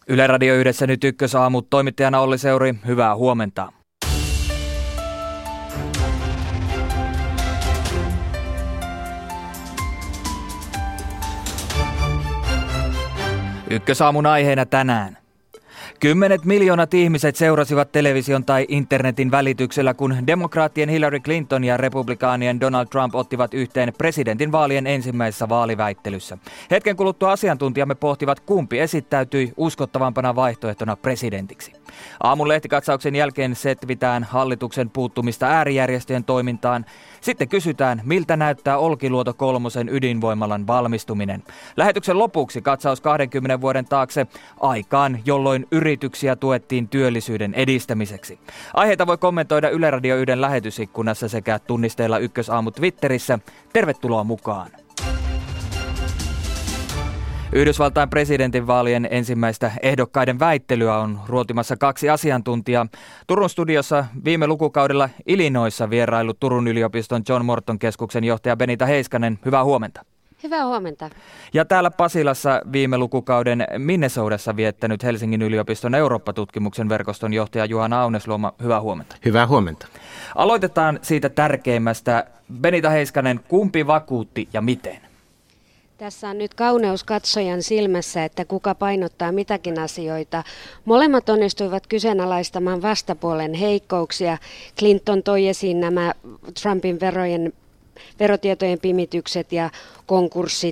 Yle Radio Yhdessä nyt Ykkösaamu, toimittajana Olli Seuri, hyvää huomenta. Ykkösaamun aiheena tänään. 10 miljoonat ihmiset seurasivat television tai internetin välityksellä, kun demokraattien Hillary Clinton ja republikaanien Donald Trump ottivat yhteen presidentinvaalien ensimmäisessä vaaliväittelyssä. Hetken kuluttua asiantuntijamme pohtivat, kumpi esittäytyi uskottavampana vaihtoehtona presidentiksi. Aamun lehtikatsauksen jälkeen setvitään hallituksen puuttumista äärijärjestöjen toimintaan. Sitten kysytään, miltä näyttää Olkiluoto 3 ydinvoimalan valmistuminen. Lähetyksen lopuksi katsaus 20 vuoden taakse aikaan, jolloin yrityksiä tuettiin työllisyyden edistämiseksi. Aiheita voi kommentoida Yle Radio 1 lähetysikkunassa sekä tunnisteilla Ykkösaamu Twitterissä. Tervetuloa mukaan! Yhdysvaltain presidentinvaalien ensimmäistä ehdokkaiden väittelyä on ruotimassa 2 asiantuntijaa. Turun studiossa viime lukukaudella Illinoisissa vieraillut Turun yliopiston John Morton keskuksen johtaja Benita Heiskanen. Hyvää huomenta. Hyvää huomenta. Ja täällä Pasilassa viime lukukauden Minnesotassa viettänyt Helsingin yliopiston Eurooppa-tutkimuksen verkoston johtaja Juhana Aunesluoma. Hyvää huomenta. Hyvää huomenta. Aloitetaan siitä tärkeimmästä. Benita Heiskanen, kumpi vakuutti ja miten? Tässä on nyt kauneus katsojan silmässä, että kuka painottaa mitäkin asioita. Molemmat onnistuivat kyseenalaistamaan vastapuolen heikkouksia. Clinton toi esiin nämä Trumpin verotietojen pimitykset ja konkurssit.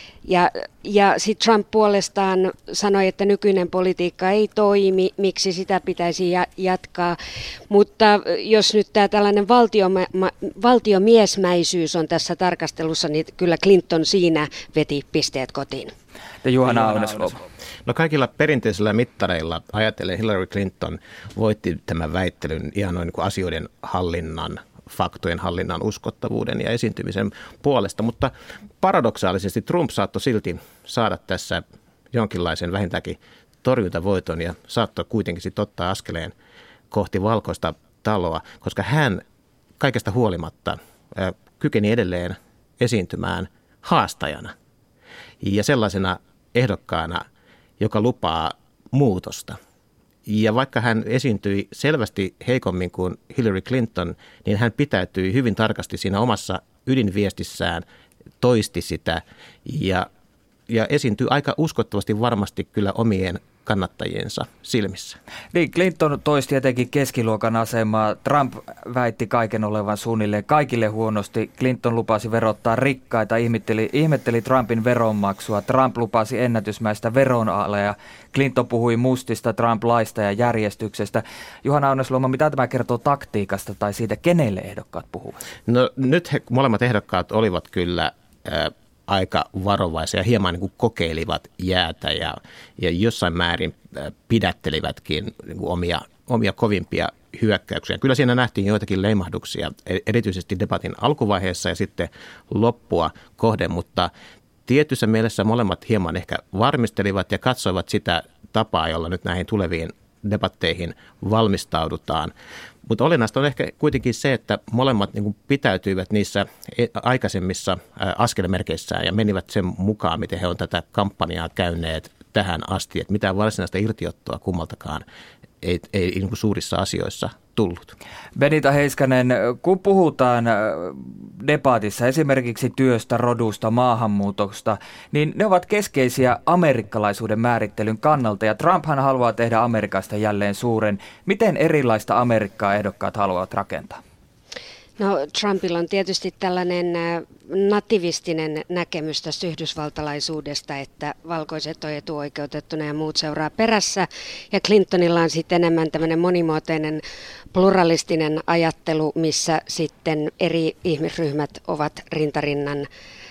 Ja sitten Trump puolestaan sanoi, että nykyinen politiikka ei toimi, miksi sitä pitäisi jatkaa. Mutta jos nyt tämä tällainen valtiomiesmäisyys on tässä tarkastelussa, niin kyllä Clinton siinä veti pisteet kotiin. Ja Juhana Aunesluoma. No kaikilla perinteisillä mittareilla ajatellen Hillary Clinton voitti tämän väittelyn ihan noin niin kuin asioiden hallinnan, faktojen hallinnan, uskottavuuden ja esiintymisen puolesta, mutta paradoksaalisesti Trump saattoi silti saada tässä jonkinlaisen vähintäänkin torjuntavoiton ja saattoi kuitenkin sitten ottaa askeleen kohti valkoista taloa, koska hän kaikesta huolimatta kykeni edelleen esiintymään haastajana ja sellaisena ehdokkaana, joka lupaa muutosta. Ja vaikka hän esiintyi selvästi heikommin kuin Hillary Clinton, niin hän pitäytyi hyvin tarkasti siinä omassa ydinviestissään, toisti sitä ja esiintyi aika uskottavasti varmasti kyllä omien kannattajiensa silmissä. Niin, Clinton toisti jotenkin keskiluokan asemaa. Trump väitti kaiken olevan suunnilleen kaikille huonosti. Clinton lupasi verottaa rikkaita, ihmetteli Trumpin veronmaksua. Trump lupasi ennätysmäistä veronalea. Clinton puhui mustista Trump-laista ja järjestyksestä. Juhana Aunesluoma, mitä tämä kertoo taktiikasta tai siitä, kenelle ehdokkaat puhuvat? No nyt molemmat ehdokkaat olivat kyllä aika varovaisia, hieman niin kuin kokeilivat jäätä ja jossain määrin pidättelivätkin niin kuin omia kovimpia hyökkäyksiä. Kyllä siinä nähtiin joitakin leimahduksia, erityisesti debatin alkuvaiheessa ja sitten loppua kohden, mutta tietyssä mielessä molemmat hieman ehkä varmistelivat ja katsoivat sitä tapaa, jolla nyt näihin tuleviin debatteihin valmistaudutaan. Mutta olennaista on ehkä kuitenkin se, että molemmat niin kuin pitäytyivät niissä aikaisemmissa askelmerkeissään ja menivät sen mukaan, miten he on tätä kampanjaa käyneet tähän asti. Että mitään varsinaista irtiottoa kummaltakaan ei niin kuin suurissa asioissa tullut. Benita Heiskanen, kun puhutaan debatissa esimerkiksi työstä, rodusta, maahanmuutosta, niin ne ovat keskeisiä amerikkalaisuuden määrittelyn kannalta, ja Trumphan haluaa tehdä Amerikasta jälleen suuren. Miten erilaista Amerikkaa ehdokkaat haluavat rakentaa? No Trumpilla on tietysti tällainen nativistinen näkemys tästä yhdysvaltalaisuudesta, että valkoiset on etuoikeutettuna ja muut seuraa perässä. Ja Clintonilla on sitten enemmän tämmöinen monimuotoinen pluralistinen ajattelu, missä sitten eri ihmisryhmät ovat rintarinnan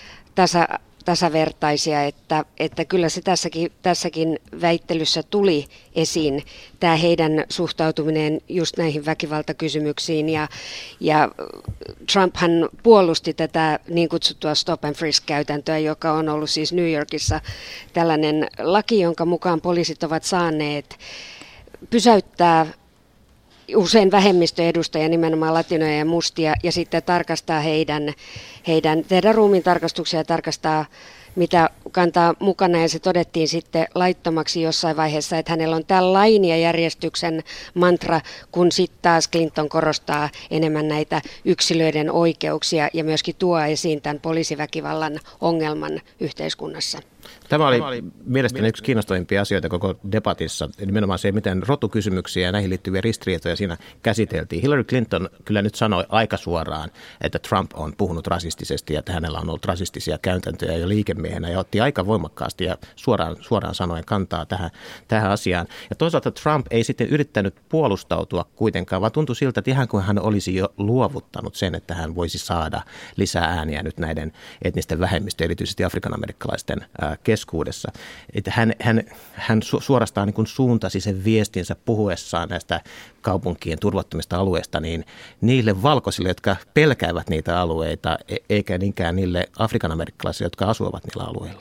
tasavertaisia, että kyllä se tässäkin väittelyssä tuli esiin tämä heidän suhtautuminen just näihin väkivaltakysymyksiin ja Trumphan puolusti tätä niin kutsuttua stop and frisk-käytäntöä, joka on ollut siis New Yorkissa tällainen laki, jonka mukaan poliisit ovat saaneet pysäyttää usein vähemmistöedustajia, nimenomaan latinoja ja mustia, ja sitten tarkastaa tehdä ruumiintarkastuksia ja tarkastaa, mitä kantaa mukana ja se todettiin sitten laittomaksi jossain vaiheessa, että hänellä on tämä lain ja järjestyksen mantra, kun sitten taas Clinton korostaa enemmän näitä yksilöiden oikeuksia ja myöskin tuo esiin tämän poliisiväkivallan ongelman yhteiskunnassa. Tämä oli mielestäni yksi kiinnostavimpia asioita koko debatissa, nimenomaan se, miten rotukysymyksiä ja näihin liittyviä ristiriitoja siinä käsiteltiin. Hillary Clinton kyllä nyt sanoi aika suoraan, että Trump on puhunut rasistisesti ja että hänellä on ollut rasistisia käytäntöjä jo liikemiehenä ja otti aika voimakkaasti ja suoraan sanoen kantaa tähän asiaan. Ja toisaalta Trump ei sitten yrittänyt puolustautua kuitenkaan, vaan tuntui siltä, että ihan kuin hän olisi jo luovuttanut sen, että hän voisi saada lisää ääniä nyt näiden etnisten vähemmistöjen, erityisesti afrikanamerikkalaisten keskuudessa. Että hän suorastaan niin kuin suuntasi sen viestinsä puhuessaan näistä kaupunkien turvattomista alueista niin niille valkoisille, jotka pelkäävät niitä alueita, eikä niinkään niille afrikanamerikkalaisille, jotka asuvat niillä alueilla.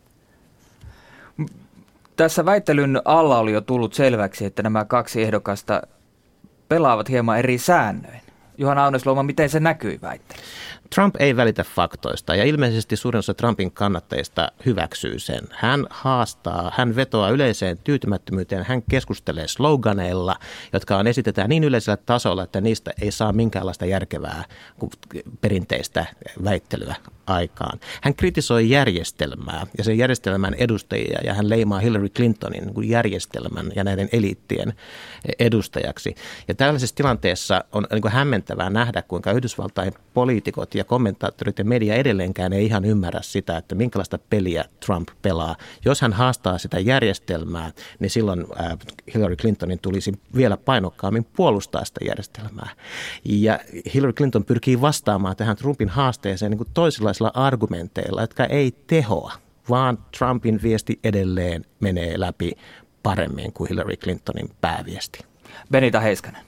Tässä väittelyn alla oli jo tullut selväksi, että nämä kaksi ehdokasta pelaavat hieman eri säännöin. Juhana Aunesluoma, miten se näkyi väittelyssä? Trump ei välitä faktoista ja ilmeisesti suurin osa Trumpin kannattajista hyväksyy sen. Hän haastaa, hän vetoaa yleiseen tyytymättömyyteen, hän keskustelee sloganeilla, jotka esitetään niin yleisellä tasolla, että niistä ei saa minkäänlaista järkevää perinteistä väittelyä aikaan. Hän kritisoi järjestelmää ja sen järjestelmän edustajia ja hän leimaa Hillary Clintonin järjestelmän ja näiden eliittien edustajaksi. Ja tällaisessa tilanteessa on hämmentävää nähdä, kuinka Yhdysvaltain poliitikot ja kommentaattorit ja media edelleenkään ei ihan ymmärrä sitä, että minkälaista peliä Trump pelaa. Jos hän haastaa sitä järjestelmää, niin silloin Hillary Clintonin tulisi vielä painokkaammin puolustaa sitä järjestelmää. Ja Hillary Clinton pyrkii vastaamaan tähän Trumpin haasteeseen niin kuin toisenlaisilla argumenteilla, jotka ei tehoa, vaan Trumpin viesti edelleen menee läpi paremmin kuin Hillary Clintonin pääviesti. Benita Heiskanen.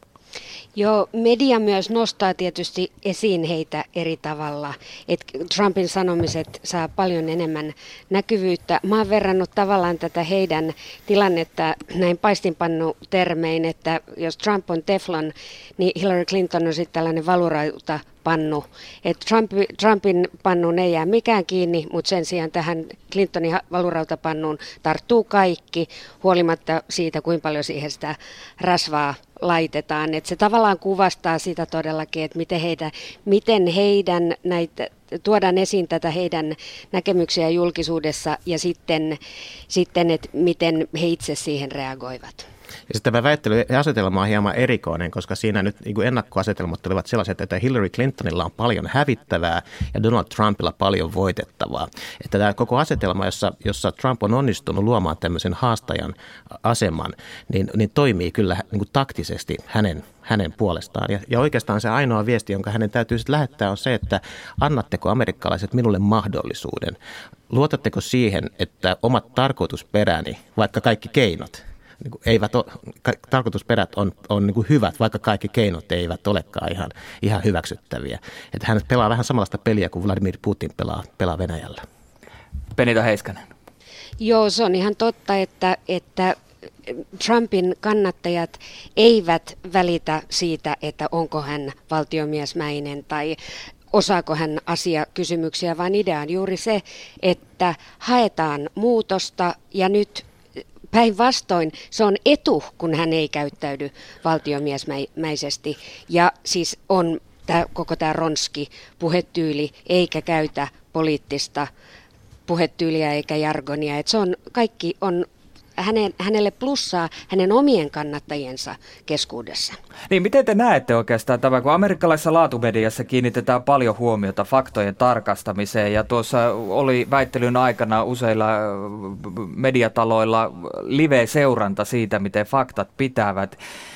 Joo, media myös nostaa tietysti esiin heitä eri tavalla, että Trumpin sanomiset saa paljon enemmän näkyvyyttä. Mä oon verrannut tavallaan tätä heidän tilannetta näin paistinpannu-termein, että jos Trump on teflon, niin Hillary Clinton on sitten tällainen valurautapannu. Että Trumpin pannuun ei jää mikään kiinni, mutta sen sijaan tähän Clintonin valurautapannuun tarttuu kaikki, huolimatta siitä, kuinka paljon siihen sitä rasvaa laitetaan. Että se tavallaan kuvastaa sitä todellakin, että miten heidän näitä tuodaan esiin tätä heidän näkemyksiä julkisuudessa ja sitten että miten he itse siihen reagoivat. Ja sitten tämä väittelyasetelma on hieman erikoinen, koska siinä nyt niin kuin ennakkoasetelmat olivat sellaiset, että Hillary Clintonilla on paljon hävittävää ja Donald Trumpilla paljon voitettavaa. Että tämä koko asetelma, jossa Trump on onnistunut luomaan tämmöisen haastajan aseman, niin toimii kyllä niin kuin taktisesti hänen puolestaan. Ja oikeastaan se ainoa viesti, jonka hänen täytyy sitten lähettää, on se, että annatteko amerikkalaiset minulle mahdollisuuden. Luotatteko siihen, että omat tarkoitusperäni, vaikka kaikki keinot, tarkoitusperät on niin kuin hyvät, vaikka kaikki keinot eivät olekaan ihan hyväksyttäviä. Että hän pelaa vähän samanlaista peliä kuin Vladimir Putin pelaa Venäjällä. Benita Heiskanen. Joo, se on ihan totta, että Trumpin kannattajat eivät välitä siitä, että onko hän valtiomiesmäinen tai osaako hän asiakysymyksiä, vaan idea on juuri se, että haetaan muutosta ja nyt päinvastoin se on etu, kun hän ei käyttäydy valtiomiesmäisesti ja siis on koko tämä ronski puhetyyli eikä käytä poliittista puhetyyliä eikä jargonia. Et se on, kaikki on hänelle plussaa hänen omien kannattajiensa keskuudessa. Niin, miten te näette oikeastaan tämä, kun amerikkalaisessa laatumediassa kiinnitetään paljon huomiota faktojen tarkastamiseen ja tuossa oli väittelyn aikana useilla mediataloilla live-seuranta siitä, miten faktat pitävät.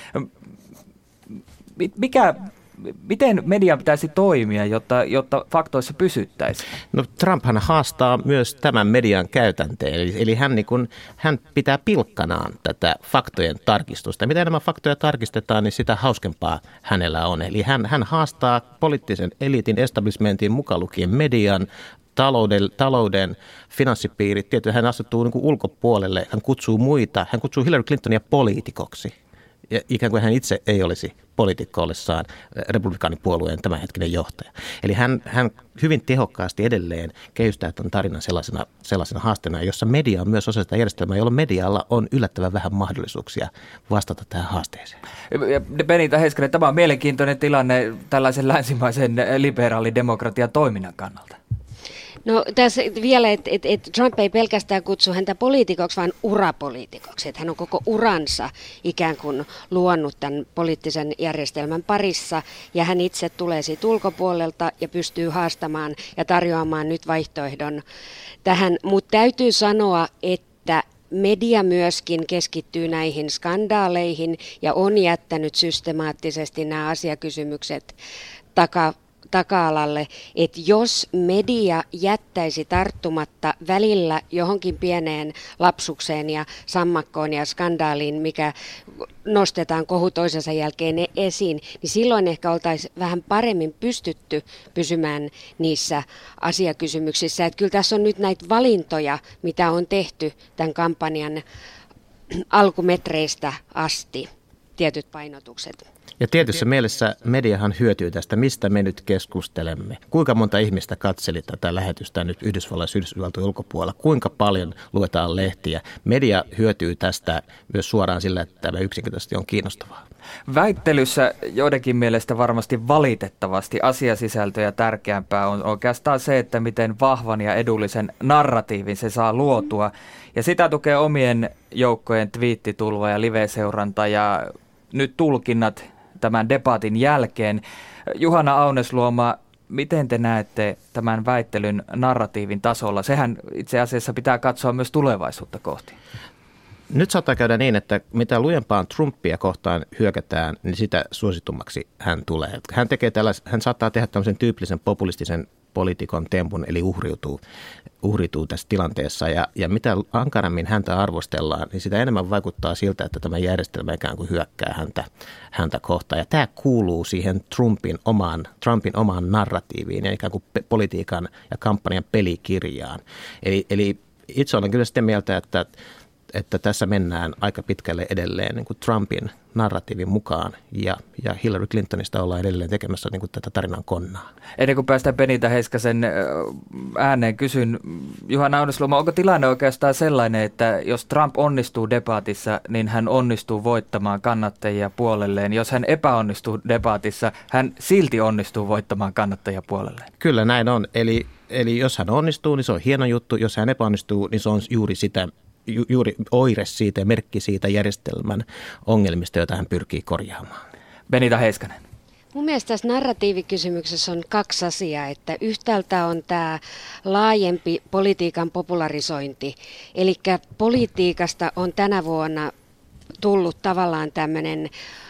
Miten median pitäisi toimia, jotta faktoissa pysyttäisiin? No Trumphan haastaa myös tämän median käytänteen, eli hän pitää pilkkanaan tätä faktojen tarkistusta. Miten nämä faktoja tarkistetaan, niin sitä hauskempaa hänellä on. Eli hän haastaa poliittisen eliitin establishmentin mukaan lukien median, talouden finanssipiirit. Tietysti hän asettuu niin kuin ulkopuolelle, hän kutsuu Hillary Clintonia poliitikoksi. Ja ikään kuin hän itse ei olisi poliitikko ollessaan republikaanipuolueen tämänhetkinen johtaja. Eli hän hyvin tehokkaasti edelleen kehystää tämän tarinan sellaisena haasteena, jossa media on myös osa sitä järjestelmää, jolloin medialla on yllättävän vähän mahdollisuuksia vastata tähän haasteeseen. Benita Heiskanen, tämä on mielenkiintoinen tilanne tällaisen länsimaisen liberaalidemokratian toiminnan kannalta. No tässä vielä, että Trump ei pelkästään kutsu häntä poliitikoksi, vaan urapoliitikoksi. Että hän on koko uransa ikään kuin luonut tämän poliittisen järjestelmän parissa ja hän itse tulee siitä ulkopuolelta ja pystyy haastamaan ja tarjoamaan nyt vaihtoehdon tähän. Mutta täytyy sanoa, että media myöskin keskittyy näihin skandaaleihin ja on jättänyt systemaattisesti nämä asiakysymykset taka-alalle, että jos media jättäisi tarttumatta välillä johonkin pieneen lapsukseen ja sammakkoon ja skandaaliin, mikä nostetaan kohu toisensa jälkeen esiin, niin silloin ehkä oltaisiin vähän paremmin pystytty pysymään niissä asiakysymyksissä. Että kyllä tässä on nyt näitä valintoja, mitä on tehty tämän kampanjan alkumetreistä asti, tietyt painotukset. Ja tietyssä mielessä mediahan hyötyy tästä, mistä me nyt keskustelemme. Kuinka monta ihmistä katseli tätä lähetystä nyt Yhdysvaltojen ulkopuolella? Kuinka paljon luetaan lehtiä? Media hyötyy tästä myös suoraan sillä, että tämä yksinkertaisesti on kiinnostavaa. Väittelyssä joidenkin mielestä varmasti valitettavasti asiasisältöjä tärkeämpää on oikeastaan se, että miten vahvan ja edullisen narratiivin se saa luotua. Ja sitä tukee omien joukkojen twiittitulva ja live-seuranta ja nyt tulkinnat tämän debatin jälkeen. Juhana Aunesluoma, miten te näette tämän väittelyn narratiivin tasolla? Sehän itse asiassa pitää katsoa myös tulevaisuutta kohti. Nyt saattaa käydä niin, että mitä lujempaan Trumpia kohtaan hyökätään, niin sitä suositummaksi hän tulee. Hän saattaa tehdä tämmöisen tyypillisen populistisen poliitikon tempun, eli uhriutuu tässä tilanteessa. Ja mitä ankarammin häntä arvostellaan, niin sitä enemmän vaikuttaa siltä, että tämä järjestelmä ikään kuin hyökkää häntä kohtaan. Ja tämä kuuluu siihen Trumpin omaan narratiiviin ja ikään kuin politiikan ja kampanjan pelikirjaan. Eli itse olen kyllä sitä mieltä, että tässä mennään aika pitkälle edelleen niin kuin Trumpin narratiivin mukaan ja Hillary Clintonista ollaan edelleen tekemässä niin kuin tätä tarinan konnaa. Ennen kuin päästään Benita Heiskasen ääneen, kysyn Juhana Aunesluoma, onko tilanne oikeastaan sellainen, että jos Trump onnistuu debatissa, niin hän onnistuu voittamaan kannattajia puolelleen. Jos hän epäonnistuu debatissa, hän silti onnistuu voittamaan kannattajia puolelleen. Kyllä näin on. Eli jos hän onnistuu, niin se on hieno juttu. Jos hän epäonnistuu, niin se on juuri oire siitä ja merkki siitä järjestelmän ongelmista, joita hän pyrkii korjaamaan. Benita Heiskanen. Mun mielestä tässä narratiivikysymyksessä on kaksi asiaa, että yhtäältä on tämä laajempi politiikan popularisointi, eli politiikasta on tänä vuonna tullut tavallaan tämmöinen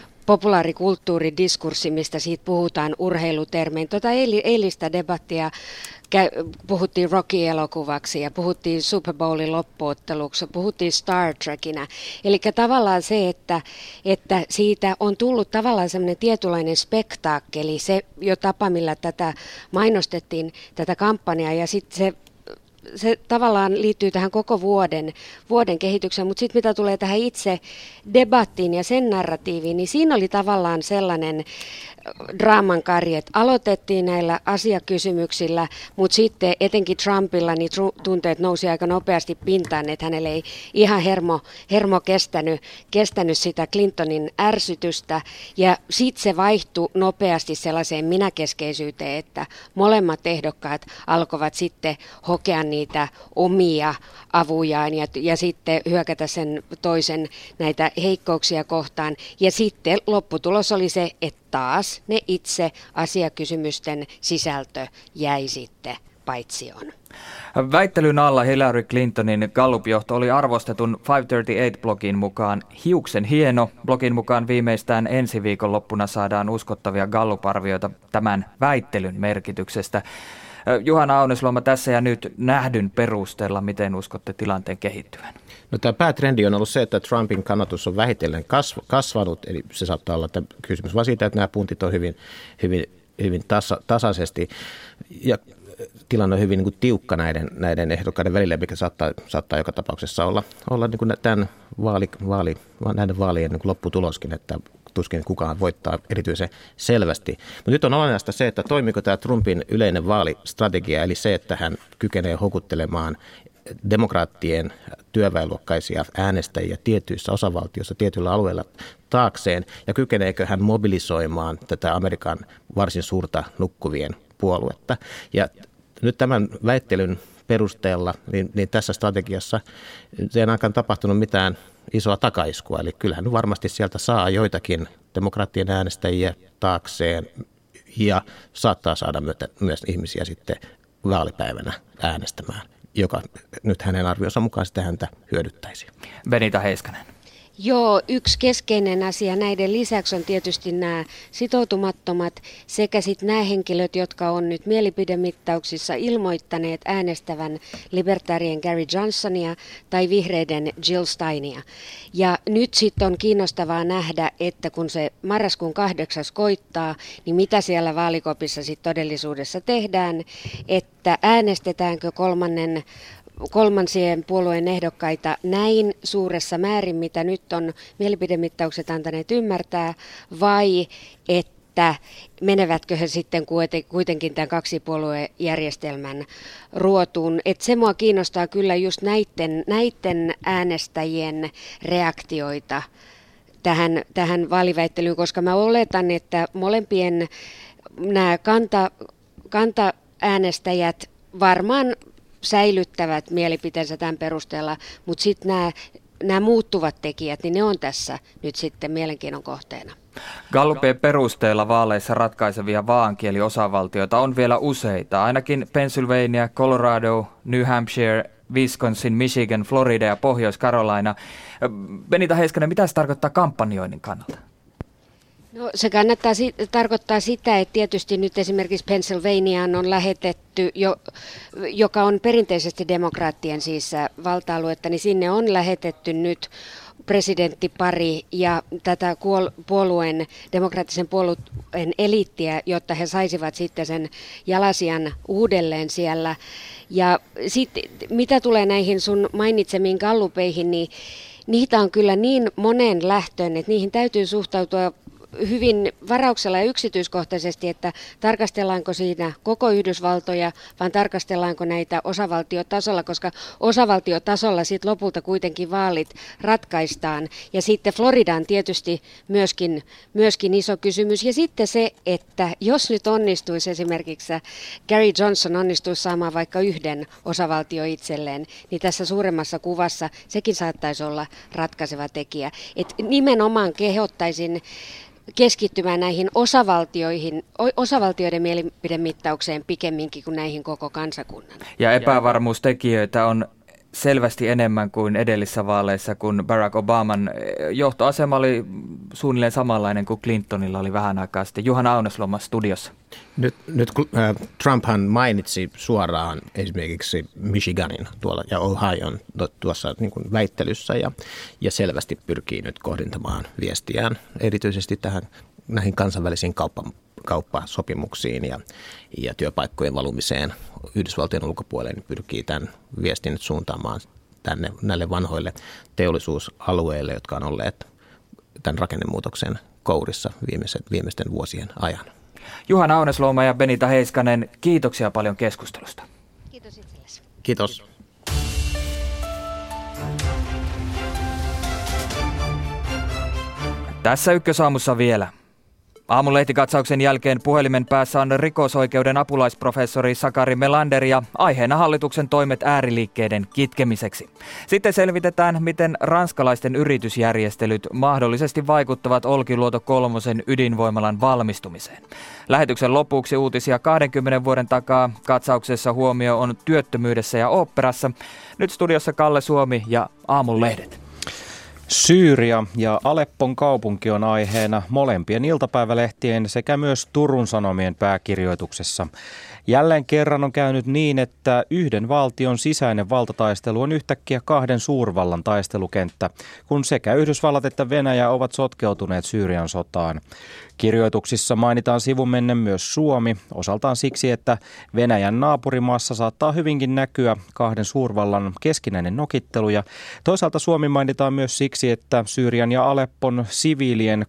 populaarikulttuuridiskurssi, mistä siitä puhutaan urheilutermein. Eilistä debattia puhuttiin Rocky-elokuvaksi ja puhuttiin Super Bowlin loppuotteluksi, puhuttiin Star Trekina. Eli tavallaan se, että siitä on tullut tavallaan semmoinen tietynlainen spektaakkeli, se jo tapa, millä tätä mainostettiin, tätä kampanjaa, ja sitten se tavallaan liittyy tähän koko vuoden kehitykseen, mutta sitten mitä tulee tähän itse debattiin ja sen narratiiviin, niin siinä oli tavallaan sellainen draaman karje, että aloitettiin näillä asiakysymyksillä, mutta sitten etenkin Trumpilla niin tunteet nousi aika nopeasti pintaan, että hänelle ei ihan hermo kestänyt sitä Clintonin ärsytystä, ja sitten se vaihtui nopeasti sellaiseen minäkeskeisyyteen, että molemmat ehdokkaat alkoivat sitten hokea niitä omia avujaan ja sitten hyökätä sen toisen näitä heikkouksia kohtaan, ja sitten lopputulos oli se, että taas ne itse asiakysymysten sisältö jäi sitten paitsioon. Väittelyn alla Hillary Clintonin Gallup-johto oli arvostetun 538-blogin mukaan hiuksen hieno. Blogin mukaan viimeistään ensi viikon loppuna saadaan uskottavia Gallup-arvioita tämän väittelyn merkityksestä. Juhana Aunesluoma, tässä ja nyt nähdyn perusteella, miten uskotte tilanteen kehittyvän? No, tämä päätrendi on ollut se, että Trumpin kannatus on vähitellen kasvanut, eli se saattaa olla kysymys vaan siitä, että nämä puntit on hyvin tasaisesti, ja tilanne on hyvin niin kuin tiukka näiden ehdokkaiden välillä, mikä saattaa joka tapauksessa olla niin kuin näiden vaalien niin kuin lopputuloskin, että tuskin kukaan voittaa erityisen selvästi. Mutta nyt on olennaista se, että toimiko tämä Trumpin yleinen vaalistrategia, eli se, että hän kykenee houkuttelemaan demokraattien työväenluokkaisia äänestäjiä tietyissä osavaltioissa, tietyillä alueilla taakseen, ja kykeneekö hän mobilisoimaan tätä Amerikan varsin suurta nukkuvien puoluetta. Ja nyt tämän väittelyn perusteella, niin tässä strategiassa ei ainakaan tapahtunut mitään isoa takaiskua. Eli kyllähän varmasti sieltä saa joitakin demokraattien äänestäjiä taakseen ja saattaa saada myös ihmisiä sitten vaalipäivänä äänestämään, joka nyt hänen arvionsa mukaan sitten häntä hyödyttäisi. Benita Heiskanen. Joo, yksi keskeinen asia näiden lisäksi on tietysti nämä sitoutumattomat sekä sitten nämä henkilöt, jotka on nyt mielipidemittauksissa ilmoittaneet äänestävän libertaarien Gary Johnsonia tai vihreiden Jill Steinia. Ja nyt sitten on kiinnostavaa nähdä, että kun se marraskuun 8. koittaa, niin mitä siellä vaalikopissa sitten todellisuudessa tehdään, että äänestetäänkö kolmansien puolueen ehdokkaita näin suuressa määrin, mitä nyt on mielipidemittaukset antaneet ymmärtää, vai että menevätkö he sitten kuitenkin tämän kaksipuoluejärjestelmän ruotuun. Että se mua kiinnostaa kyllä just näiden äänestäjien reaktioita tähän vaaliväittelyyn, koska mä oletan, että molempien nämä kanta-äänestäjät varmaan säilyttävät mielipiteensä tämän perusteella, mutta sitten nämä muuttuvat tekijät, niin ne on tässä nyt sitten mielenkiinnon kohteena. Gallupien perusteella vaaleissa ratkaisevia vaankieliosavaltioita on vielä useita, ainakin Pennsylvania, Colorado, New Hampshire, Wisconsin, Michigan, Florida ja Pohjois-Carolina. Benita Heiskanen, mitä se tarkoittaa kampanjoinnin kannalta? No, se tarkoittaa sitä, että tietysti nyt esimerkiksi Pennsylvaniaan on lähetetty, joka on perinteisesti demokraattien siis valta-aluetta, niin sinne on lähetetty nyt presidenttipari ja tätä demokraattisen puolueen eliittiä, jotta he saisivat sitten sen jalasian uudelleen siellä. Ja sitten mitä tulee näihin sun mainitsemiin gallupeihin, niin niitä on kyllä niin moneen lähtöön, että niihin täytyy suhtautua hyvin varauksella ja yksityiskohtaisesti, että tarkastellaanko siinä koko Yhdysvaltoja, vaan tarkastellaanko näitä osavaltiotasolla, koska osavaltiotasolla sitten lopulta kuitenkin vaalit ratkaistaan. Ja sitten Florida on tietysti myöskin iso kysymys. Ja sitten se, että jos nyt onnistuisi esimerkiksi Gary Johnson onnistuisi saamaan vaikka yhden osavaltio itselleen, niin tässä suuremmassa kuvassa sekin saattaisi olla ratkaiseva tekijä. Et nimenomaan kehottaisin keskittymään näihin osavaltioiden mielipidemittaukseen pikemminkin kuin näihin koko kansakunnan. Ja epävarmuustekijöitä on selvästi enemmän kuin edellisissä vaaleissa, kun Barack Obaman johtoasema oli suunnilleen samanlainen kuin Clintonilla oli vähän aikaa sitten. Juhana Aunesluoma studiossa. Nyt Trumphan mainitsi suoraan esimerkiksi Michiganin tuolla ja Ohion tuossa niin kuin väittelyssä ja selvästi pyrkii nyt kohdentamaan viestiään erityisesti näihin kansainvälisiin kauppasopimuksiin ja työpaikkojen valumiseen Yhdysvaltojen ulkopuolelle, niin pyrkii tämän viestin nyt suuntaamaan näille vanhoille teollisuusalueille, jotka on olleet tämän rakennemuutoksen kourissa viimeisten vuosien ajan. Juhana Aunesluoma ja Benita Heiskanen, kiitoksia paljon keskustelusta. Kiitos itsellesi. Kiitos. Tässä Ykkösaamussa vielä. Aamun lehtikatsauksen jälkeen puhelimen päässä on rikosoikeuden apulaisprofessori Sakari Melander ja aiheena hallituksen toimet ääriliikkeiden kitkemiseksi. Sitten selvitetään, miten ranskalaisten yritysjärjestelyt mahdollisesti vaikuttavat Olkiluoto 3 ydinvoimalan valmistumiseen. Lähetyksen lopuksi uutisia 20 vuoden takaa. Katsauksessa huomio on työttömyydessä ja oopperassa. Nyt studiossa Kalle Suomi ja Aamun lehdet. Syyria ja Aleppon kaupunki on aiheena molempien iltapäivälehtien sekä myös Turun Sanomien pääkirjoituksessa. Jälleen kerran on käynyt niin, että yhden valtion sisäinen valtataistelu on yhtäkkiä kahden suurvallan taistelukenttä, kun sekä Yhdysvallat että Venäjä ovat sotkeutuneet Syyrian sotaan. Kirjoituksissa mainitaan sivumennen myös Suomi, osaltaan siksi, että Venäjän naapurimaassa saattaa hyvinkin näkyä kahden suurvallan keskinäinen nokittelu, ja toisaalta Suomi mainitaan myös siksi, siksi, että Syyrian ja Aleppon siviilien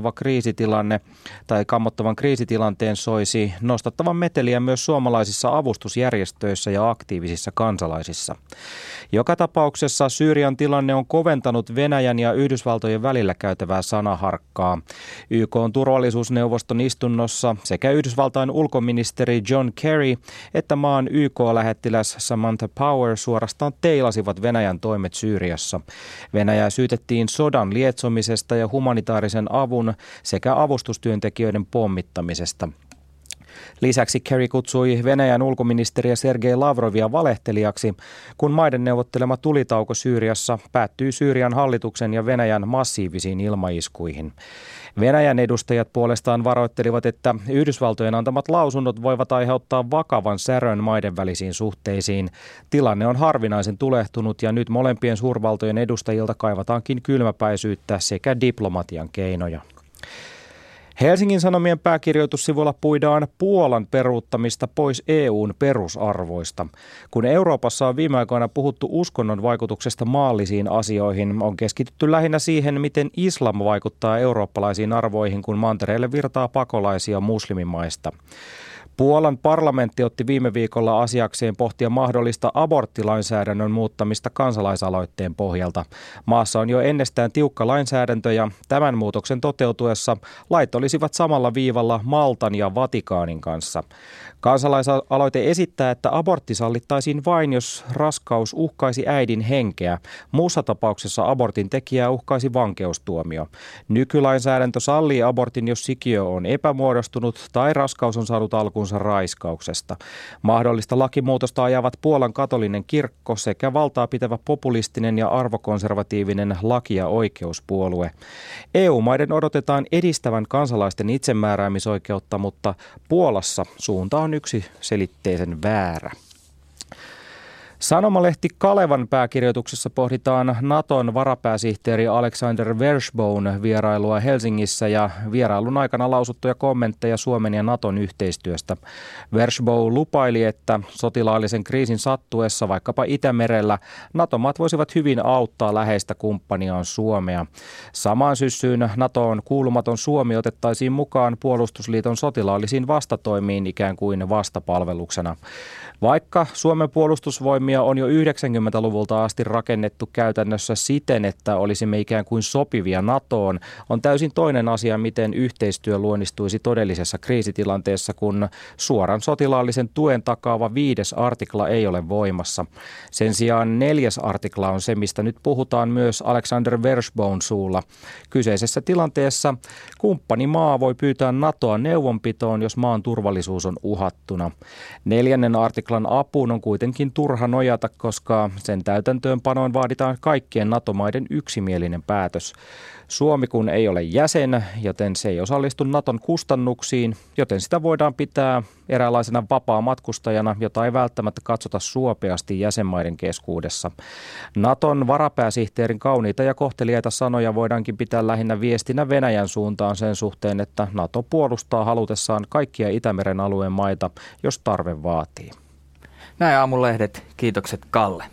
kammottavan kriisitilanteen soisi nostattavan meteliä myös suomalaisissa avustusjärjestöissä ja aktiivisissa kansalaisissa. Joka tapauksessa Syyrian tilanne on koventanut Venäjän ja Yhdysvaltojen välillä käytävää sanaharkkaa. YK:n turvallisuusneuvoston istunnossa sekä Yhdysvaltain ulkoministeri John Kerry että maan YK-lähettiläs Samantha Power suorastaan teilasivat Venäjän toimet Syyriassa. Venäjää syytettiin sodan lietsomisesta ja humanitaarisen avun sekä avustustyöntekijöiden pommittamisesta. Lisäksi Kerry kutsui Venäjän ulkoministeriä Sergei Lavrovia valehtelijaksi, kun maiden neuvottelema tulitauko Syyriassa päättyi Syyrian hallituksen ja Venäjän massiivisiin ilmaiskuihin. Venäjän edustajat puolestaan varoittelivat, että Yhdysvaltojen antamat lausunnot voivat aiheuttaa vakavan särön maiden välisiin suhteisiin. Tilanne on harvinaisen tulehtunut ja nyt molempien suurvaltojen edustajilta kaivataankin kylmäpäisyyttä sekä diplomatian keinoja. Helsingin Sanomien pääkirjoitussivulla puidaan Puolan peruuttamista pois EU:n perusarvoista. Kun Euroopassa on viime aikoina puhuttu uskonnon vaikutuksesta maallisiin asioihin, on keskitytty lähinnä siihen, miten islam vaikuttaa eurooppalaisiin arvoihin, kun mantereelle virtaa pakolaisia muslimimaista. Puolan parlamentti otti viime viikolla asiakseen pohtia mahdollista aborttilainsäädännön muuttamista kansalaisaloitteen pohjalta. Maassa on jo ennestään tiukka lainsäädäntö ja tämän muutoksen toteutuessa lait olisivat samalla viivalla Maltan ja Vatikaanin kanssa. Kansalaisaloite esittää, että abortti sallittaisiin vain, jos raskaus uhkaisi äidin henkeä. Muussa tapauksessa abortin tekijää uhkaisi vankeustuomio. Nykylainsäädäntö sallii abortin, jos sikiö on epämuodostunut tai raskaus on saanut alkunsa raiskauksesta. Mahdollista lakimuutosta ajavat Puolan katolinen kirkko sekä valtaa pitävä populistinen ja arvokonservatiivinen laki- ja oikeuspuolue. EU-maiden odotetaan edistävän kansalaisten itsemääräämisoikeutta, mutta Puolassa suunta on yksiselitteisen väärä. Sanomalehti Kalevan pääkirjoituksessa pohditaan Naton varapääsihteeri Alexander Verschboun vierailua Helsingissä ja vierailun aikana lausuttuja kommentteja Suomen ja Naton yhteistyöstä. Verschboun lupaili, että sotilaallisen kriisin sattuessa vaikkapa Itämerellä NATO-maat voisivat hyvin auttaa läheistä kumppaniaan Suomea. Samaan syssyyn NATOon kuulumaton Suomi otettaisiin mukaan puolustusliiton sotilaallisiin vastatoimiin ikään kuin vastapalveluksena. Vaikka Suomen puolustusvoimia on jo 90-luvulta asti rakennettu käytännössä siten, että olisimme ikään kuin sopivia NATOon, on täysin toinen asia, miten yhteistyö luonnistuisi todellisessa kriisitilanteessa, kun suoran sotilaallisen tuen takaava 5. artikla ei ole voimassa. Sen sijaan 4. artikla on se, mistä nyt puhutaan myös Alexander Verschboun suulla. Kyseisessä tilanteessa kumppanimaa voi pyytää NATOa neuvonpitoon, jos maan turvallisuus on uhattuna. 4. artiklan apuun on kuitenkin turha nojata, koska sen täytäntöönpanoon vaaditaan kaikkien NATO-maiden yksimielinen päätös. Suomi kun ei ole jäsen, joten se ei osallistu NATOn kustannuksiin, joten sitä voidaan pitää eräänlaisena vapaamatkustajana, jota ei välttämättä katsota suopeasti jäsenmaiden keskuudessa. NATOn varapääsihteerin kauniita ja kohteliaita sanoja voidaankin pitää lähinnä viestinä Venäjän suuntaan sen suhteen, että NATO puolustaa halutessaan kaikkia Itämeren alueen maita, jos tarve vaatii. Näin aamulehdet. Kiitokset Kalle.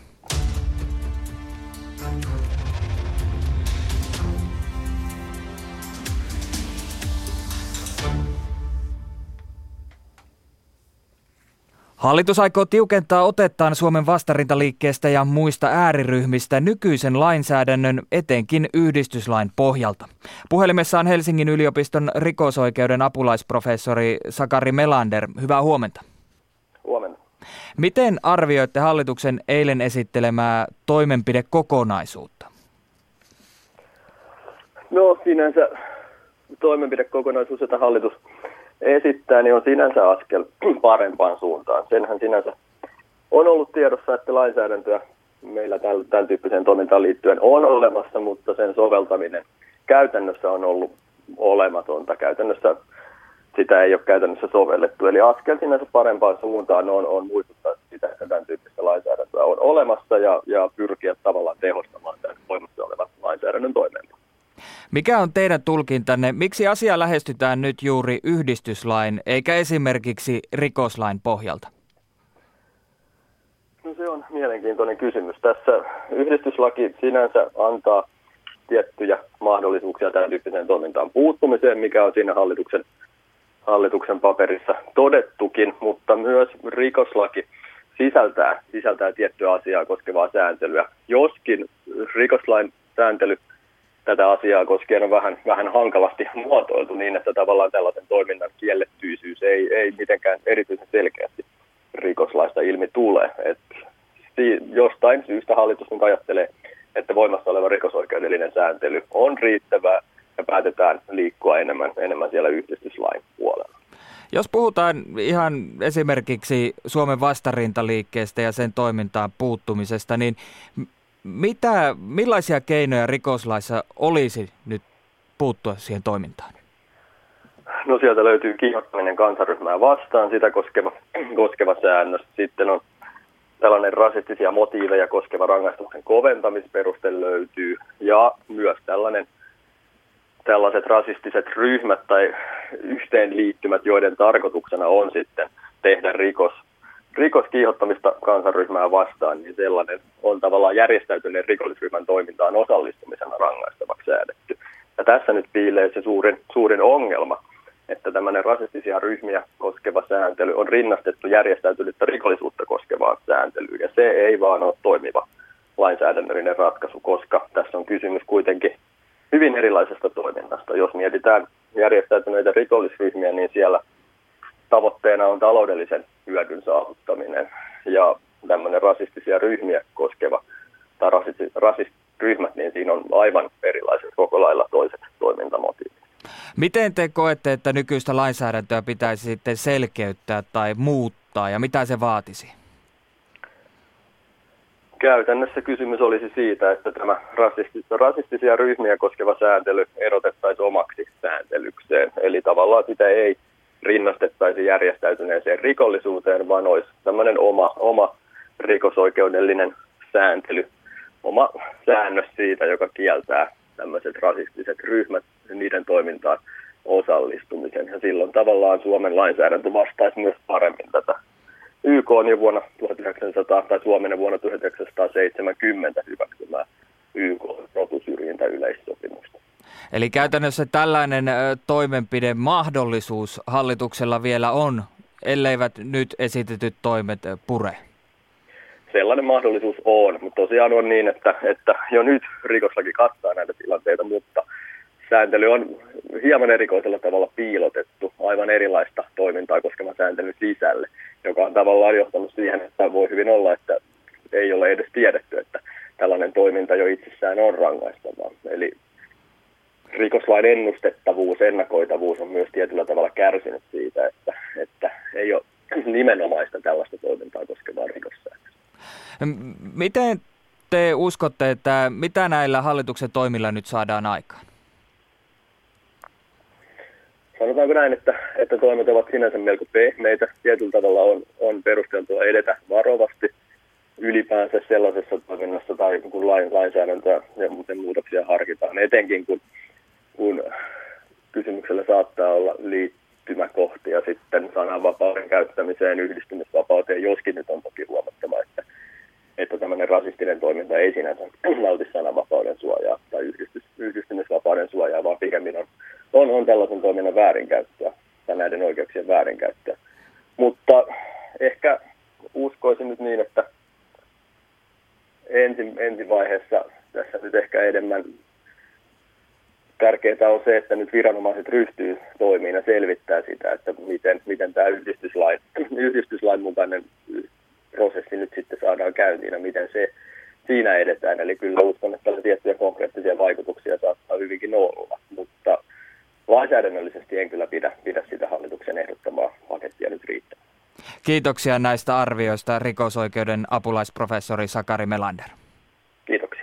Hallitus aikoo tiukentaa otettaan Suomen vastarintaliikkeestä ja muista ääriryhmistä nykyisen lainsäädännön, etenkin yhdistyslain pohjalta. Puhelimessa on Helsingin yliopiston rikosoikeuden apulaisprofessori Sakari Melander. Hyvää huomenta. Huomenta. Miten arvioitte hallituksen eilen esittelemää toimenpidekokonaisuutta? No sinänsä toimenpidekokonaisuus, jota hallitus esittää, niin on sinänsä askel parempaan suuntaan. Senhän sinänsä on ollut tiedossa, että lainsäädäntöä meillä tämän tyyppiseen toimintaan liittyen on olemassa, mutta sen soveltaminen käytännössä on ollut olematonta. Käytännössä sitä ei ole käytännössä sovellettu. Eli askel sinänsä parempaan suuntaan on muistuttaa sitä, että tämän tyyppistä lainsäädäntöä on olemassa ja pyrkiä tavallaan tehostamaan tämän voimassa olevan lainsäädännön toimeenpanoa. Mikä on teidän tulkintanne? Miksi asiaa lähestytään nyt juuri yhdistyslain eikä esimerkiksi rikoslain pohjalta? No se on mielenkiintoinen kysymys. Tässä yhdistyslaki sinänsä antaa tiettyjä mahdollisuuksia tämän tyyppiseen toimintaan puuttumiseen, mikä on siinä hallituksen paperissa todettukin, mutta myös rikoslaki sisältää tiettyä asiaa koskevaa sääntelyä. Joskin rikoslain sääntely tätä asiaa koskien on vähän hankalasti muotoiltu niin, että tavallaan tällaisen toiminnan kiellettyisyys ei mitenkään erityisen selkeästi rikoslaista ilmi tule. Jostain syystä hallitus nyt ajattelee, että voimassa oleva rikosoikeudellinen sääntely on riittävää ja päätetään liikkua enemmän siellä yhdistyslain puolella. Jos puhutaan ihan esimerkiksi Suomen vastarintaliikkeestä ja sen toimintaan puuttumisesta, niin millaisia keinoja rikoslaissa olisi nyt puuttua siihen toimintaan? No sieltä löytyy kiihottaminen kansanryhmää vastaan, sitä koskeva säännös. Sitten on tällainen rasistisia motiiveja koskeva rangaistuksen koventamisperuste löytyy ja myös tällaiset rasistiset ryhmät tai yhteenliittymät, joiden tarkoituksena on sitten tehdä rikos kiihottamista kansanryhmää vastaan, niin sellainen on tavallaan järjestäytyneen rikollisryhmän toimintaan osallistumisena rangaistavaksi säädetty. Ja tässä nyt piilee se suurin ongelma, että tämmöinen rasistisia ryhmiä koskeva sääntely on rinnastettu järjestäytynyttä rikollisuutta koskevaan sääntelyyn, ja se ei vaan ole toimiva lainsäädännöllinen ratkaisu, koska tässä on kysymys kuitenkin hyvin erilaisesta toiminnasta. Jos mietitään järjestäytyneitä rikollisryhmiä, niin siellä tavoitteena on taloudellisen hyödyn saavuttaminen, ja tämmöinen rasistisia ryhmiä koskeva tai rasistryhmät, niin siinä on aivan erilaiset, koko lailla toiset toimintamotiivit. Miten te koette, että nykyistä lainsäädäntöä pitäisi sitten selkeyttää tai muuttaa, ja mitä se vaatisi? Käytännössä kysymys olisi siitä, että tämä rasistisia ryhmiä koskeva sääntely erotettaisiin omaksi sääntelykseen. Eli tavallaan sitä ei rinnastettaisi järjestäytyneeseen rikollisuuteen, vaan olisi tämmöinen oma rikosoikeudellinen sääntely, oma säännös siitä, joka kieltää tämmöiset rasistiset ryhmät ja niiden toimintaan osallistumisen. Ja silloin tavallaan Suomen lainsäädäntö vastaisi myös paremmin tätä YK on jo vuonna 1900 tai Suomen vuonna 1970 hyväksymää YK rotusyrjintäyleissopimusta. Eli käytännössä tällainen toimenpidemahdollisuus hallituksella vielä on, elleivät nyt esitetyt toimet pure? Sellainen mahdollisuus on, mutta tosiaan on niin, että jo nyt rikoslaki kattaa näitä tilanteita, mutta sääntely on hieman erikoisella tavalla piilotettu aivan erilaista toimintaa koskevan sääntelyn sisälle, joka on tavallaan johtanut siihen, että voi hyvin olla, että ei ole edes tiedetty, että tällainen toiminta jo itsessään on rangaistavaa. Eli rikoslain ennustettavuus, ennakoitavuus on myös tietyllä tavalla kärsinyt siitä, että ei ole nimenomaista tällaista toimintaa koskevaa rikossäännöstä. Miten te uskotte, että mitä näillä hallituksen toimilla nyt saadaan aikaan? Sanotaanko näin, että toimet ovat sinänsä melko pehmeitä. Tietyllä tavalla on perusteltua edetä varovasti ylipäänsä sellaisessa toiminnassa tai kun lainsäädäntöä ja muuten muutoksia harkitaan. Etenkin kun kysymyksellä saattaa olla liittymäkohtia sitten sananvapauden käyttämiseen, yhdistymisvapauteen, joskin nyt on toki huomattava, että tämmöinen rasistinen toiminta ei sinänsä nauti sananvapauden suojaa tai yhdistymisvapauden suojaa, vaan pikemmin on tällaisen toiminnan väärinkäyttöä tai näiden oikeuksien väärinkäyttöä. Mutta ehkä uskoisin nyt niin, että ensivaiheessa tässä nyt ehkä enemmän tärkeää on se, että nyt viranomaiset ryhtyy toimiin ja selvittää sitä, että miten tämä yhdistyslain mukainen prosessi nyt sitten saadaan käyntiin ja miten siinä edetään. Eli kyllä uskon, että tällä tiettyjä konkreettisia vaikutuksia saattaa hyvinkin olla, mutta lainsäädännöllisesti en kyllä pidä sitä hallituksen ehdottamaa pakettia nyt riittävää. Kiitoksia näistä arvioista rikosoikeuden apulaisprofessori Sakari Melander. Kiitoksia.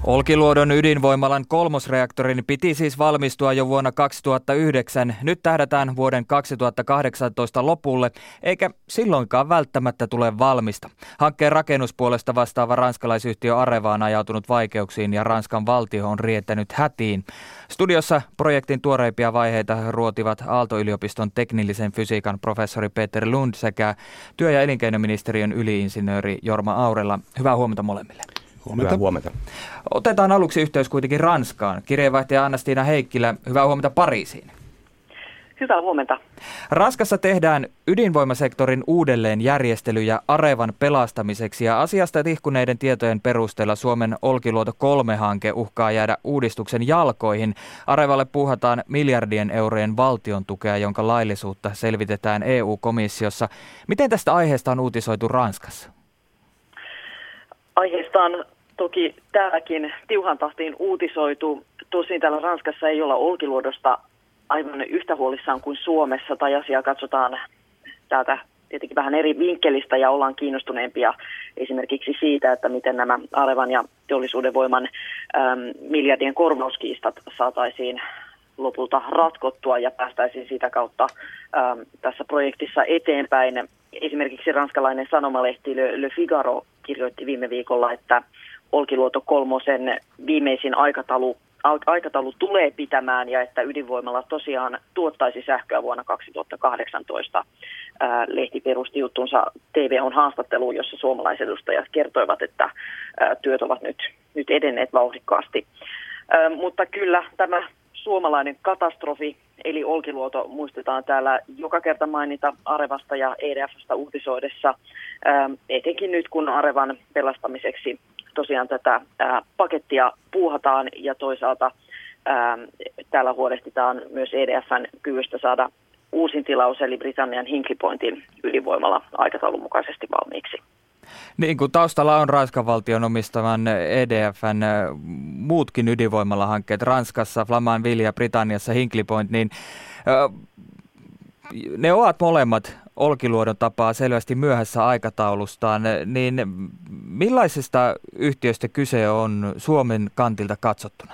Olkiluodon ydinvoimalan 3. reaktorin piti siis valmistua jo vuonna 2009. Nyt tähdätään vuoden 2018 lopulle, eikä silloinkaan välttämättä tule valmista. Hankkeen rakennuspuolesta vastaava ranskalaisyhtiö Areva on ajautunut vaikeuksiin ja Ranskan valtio on riettänyt hätiin. Studiossa projektin tuoreimpia vaiheita ruotivat Aalto-yliopiston teknillisen fysiikan professori Peter Lund sekä työ- ja elinkeinoministeriön yliinsinööri Jorma Aurela. Hyvää huomenta molemmille. Hyvää huomenta. Otetaan aluksi yhteys kuitenkin Ranskaan. Kirjeenvaihtaja Anna-Stiina Heikkilä, hyvää huomenta Pariisiin. Hyvää huomenta. Ranskassa tehdään ydinvoimasektorin uudelleenjärjestelyjä Arevan pelastamiseksi ja asiasta tihkuneiden tietojen perusteella Suomen Olkiluoto 3-hanke uhkaa jäädä uudistuksen jalkoihin. Arevalle puuhataan miljardien eurojen valtion tukea, jonka laillisuutta selvitetään EU-komissiossa. Miten tästä aiheesta on uutisoitu Ranskassa? Aiheesta on toki täälläkin tiuhan tahtiin uutisoitu. Tosin täällä Ranskassa ei olla Olkiluodosta aivan yhtä huolissaan kuin Suomessa, tai asiaa katsotaan täältä tietenkin vähän eri vinkkelistä ja ollaan kiinnostuneempia esimerkiksi siitä, että miten nämä Arevan ja teollisuuden voiman miljardien korvauskiistat saataisiin lopulta ratkottua ja päästäisiin sitä kautta tässä projektissa eteenpäin. Esimerkiksi ranskalainen sanomalehti Le Figaro kirjoitti viime viikolla, että Olkiluoto 3:n viimeisin aikataulu tulee pitämään ja että ydinvoimala tosiaan tuottaisi sähköä vuonna 2018. Lehti perusti juttunsa TV:n haastatteluun, jossa suomalaisedustajat kertoivat, että työt ovat nyt edenneet vauhdikkaasti. Mutta kyllä tämä suomalainen katastrofi, eli Olkiluoto, muistetaan täällä joka kerta mainita Arevasta ja EDF:stä uutisoidessa, etenkin nyt kun Arevan pelastamiseksi tosiaan tätä pakettia puuhataan ja toisaalta täällä huolehditaan myös EDF:n kyvystä saada uusin tilaus, eli Britannian Hinkley Pointin ydinvoimala aikataulun mukaisesti valmiiksi. Niin kuin taustalla on Ranskan valtion omistaman EDF:n muutkin ydinvoimalahankkeet Ranskassa, Flamanville ja Britanniassa Hinkley Point, niin ne ovat molemmat Olkiluodon tapaa selvästi myöhässä aikataulustaan, niin millaisesta yhtiöstä kyse on Suomen kantilta katsottuna?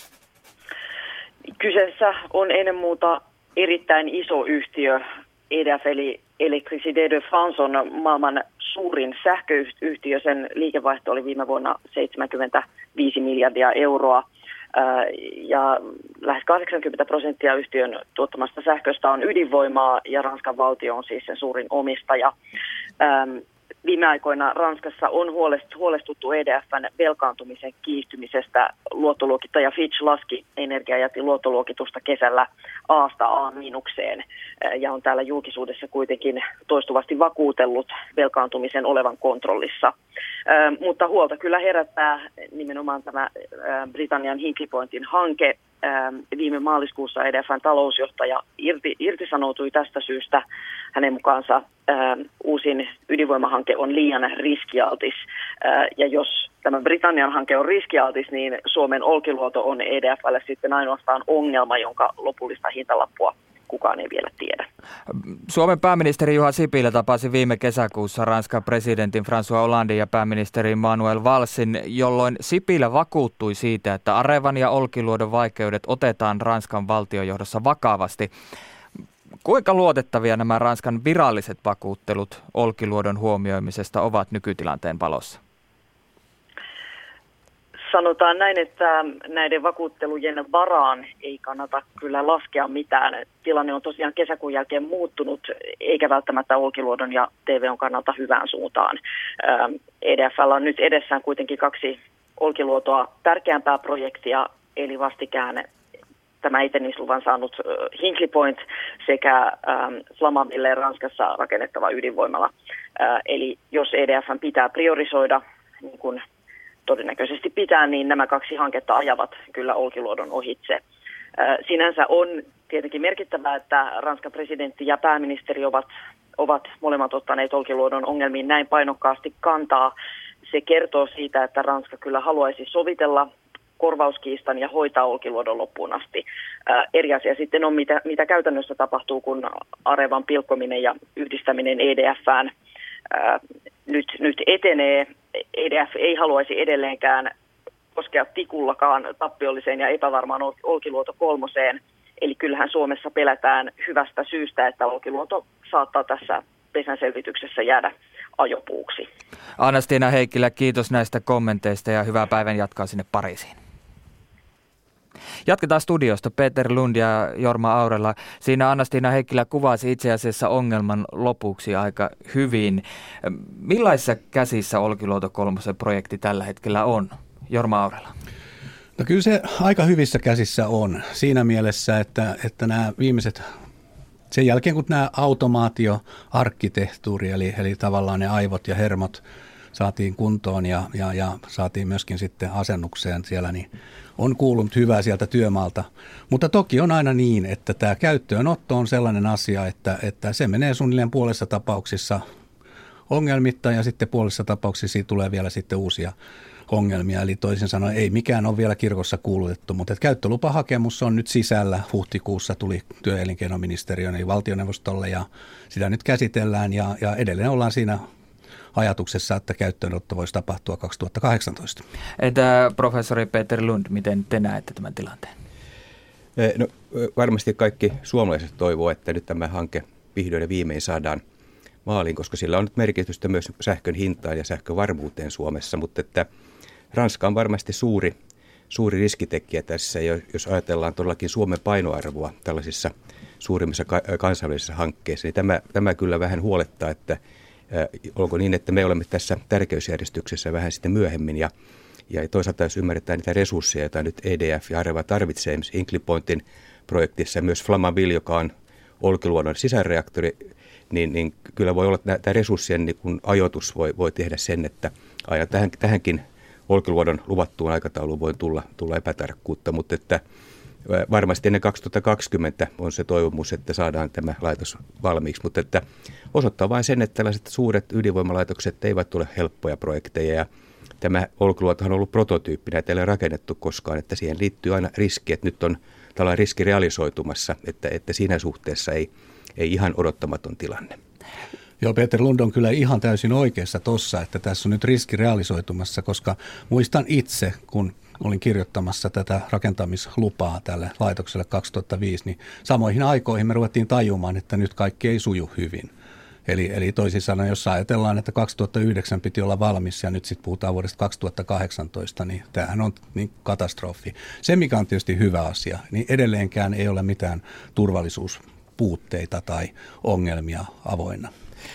Kyseessä on ennen muuta erittäin iso yhtiö. EDF eli Électricité de France on maailman suurin sähköyhtiö. Sen liikevaihto oli viime vuonna 75 miljardia euroa. Ja lähes 80% yhtiön tuottamasta sähköstä on ydinvoimaa ja Ranskan valtio on siis sen suurin omistaja. Viime aikoina Ranskassa on huolestuttu EDF:n velkaantumisen kiihtymisestä. Luottoluokittaja Fitch laski energiajätin luottoluokitusta kesällä A:sta A-miinukseen ja on täällä julkisuudessa kuitenkin toistuvasti vakuutellut velkaantumisen olevan kontrollissa. Mutta huolta kyllä herättää nimenomaan tämä Britannian Hinkley Pointin hanke. Viime maaliskuussa EDF:n talousjohtaja irtisanoutui tästä syystä. Hänen mukaansa uusin ydinvoimahanke on liian riskialtis. Ja jos tämä Britannian hanke on riskialtis, niin Suomen Olkiluoto on EDF:lle sitten ainoastaan ongelma, jonka lopullista hintalappua kukaan ei vielä tiedä. Suomen pääministeri Juha Sipilä tapasi viime kesäkuussa Ranskan presidentin François Hollandin ja pääministeri Manuel Valsin, jolloin Sipilä vakuuttui siitä, että Arevan ja Olkiluodon vaikeudet otetaan Ranskan valtiojohdossa vakavasti. Kuinka luotettavia nämä Ranskan viralliset vakuuttelut Olkiluodon huomioimisesta ovat nykytilanteen valossa? Sanotaan näin, että näiden vakuuttelujen varaan ei kannata kyllä laskea mitään. Tilanne on tosiaan kesäkuun jälkeen muuttunut, eikä välttämättä Olkiluodon ja TV:n kannalta hyvään suuntaan. EDF:llä on nyt edessään kuitenkin 2 Olkiluotoa tärkeämpää projektia, eli vastikään tämä etenemisluvan saanut Hinkley Point sekä Flamanville Ranskassa rakennettava ydinvoimala. Eli jos EDF:n pitää priorisoida, niin kuin todennäköisesti pitää, niin nämä 2 hanketta ajavat kyllä Olkiluodon ohitse. Sinänsä on tietenkin merkittävää, että Ranskan presidentti ja pääministeri ovat molemmat ottaneet Olkiluodon ongelmiin näin painokkaasti kantaa. Se kertoo siitä, että Ranska kyllä haluaisi sovitella korvauskiistan ja hoitaa Olkiluodon loppuun asti. Eri asia sitten on, mitä käytännössä tapahtuu, kun Arevan pilkkominen ja yhdistäminen EDF:ään nyt etenee. EDF ei haluaisi edelleenkään koskea tikullakaan tappiolliseen ja epävarmaan Olkiluoto 3. Eli kyllähän Suomessa pelätään hyvästä syystä, että Olkiluoto saattaa tässä pesänselvityksessä jäädä ajopuuksi. Anna-Stiina Heikkilä, kiitos näistä kommenteista ja hyvää päivän jatkaa sinne Pariisiin. Jatketaan studiosta. Peter Lund ja Jorma Aurela. Siinä Anna-Stiina Heikkilä kuvasi itse asiassa ongelman lopuksi aika hyvin. Millaisissa käsissä Olkiluoto 3 projekti tällä hetkellä on? Jorma Aurela. No kyllä se aika hyvissä käsissä on siinä mielessä, että nämä viimeiset, sen jälkeen kun nämä automaatioarkkitehtuuri, eli tavallaan ne aivot ja hermot saatiin kuntoon ja saatiin myöskin sitten asennukseen siellä, niin on kuulunut hyvää sieltä työmaalta. Mutta toki on aina niin, että tämä käyttöönotto on sellainen asia, että se menee suunnilleen puolessa tapauksissa ongelmitta ja sitten puolessa tapauksissa siitä tulee vielä sitten uusia ongelmia. Eli toisin sanoen ei mikään ole vielä kirkossa kuulutettu, mutta käyttölupahakemus on nyt sisällä. Huhtikuussa tuli työ- ja elinkeinoministeriön eli valtioneuvostolle ja sitä nyt käsitellään ja edelleen ollaan siinä ajatuksessa, että käyttöönotto voisi tapahtua 2018. Entä professori Peter Lund, miten te näette tämän tilanteen? No, varmasti kaikki suomalaiset toivoo, että nyt tämä hanke vihdoin ja viimein saadaan maaliin, koska sillä on nyt merkitystä myös sähkön hintaan ja sähkövarmuuteen Suomessa, mutta että Ranska on varmasti suuri riskitekijä tässä, jos ajatellaan todellakin Suomen painoarvoa tällaisissa suurimmissa kansainvälisissä hankkeissa, niin tämä kyllä vähän huolettaa, että onko niin, että me olemme tässä tärkeysjärjestyksessä vähän sitten myöhemmin ja toisaalta jos ymmärretään niitä resursseja, joita nyt EDF ja Areva tarvitsee, esimerkiksi Hinkley Pointin projektissa myös Flamanville, joka on Olkiluodon sisäreaktori, niin kyllä voi olla, että tämä resurssien niin kun ajoitus voi tehdä sen, että aina tähänkin Olkiluodon luvattuun aikatauluun voi tulla epätarkkuutta, mutta että varmasti ennen 2020 on se toivomus, että saadaan tämä laitos valmiiksi, mutta että osoittaa vain sen, että tällaiset suuret ydinvoimalaitokset eivät ole helppoja projekteja ja tämä Olkiluotohan on ollut prototyyppi, näitä ei ole rakennettu koskaan, että siihen liittyy aina riski, että nyt on tällainen riski realisoitumassa, että siinä suhteessa ei ihan odottamaton tilanne. Joo, Peter Lund on kyllä ihan täysin oikeassa tuossa, että tässä on nyt riski realisoitumassa, koska muistan itse, kun olin kirjoittamassa tätä rakentamislupaa tälle laitokselle 2005, niin samoihin aikoihin me ruvettiin tajumaan, että nyt kaikki ei suju hyvin. Eli toisin sanoen, jos ajatellaan, että 2009 piti olla valmis ja nyt sitten puhutaan vuodesta 2018, niin tämähän on niin katastrofi. Se, mikä on tietysti hyvä asia, niin edelleenkään ei ole mitään turvallisuuspuutteita tai ongelmia avoinna.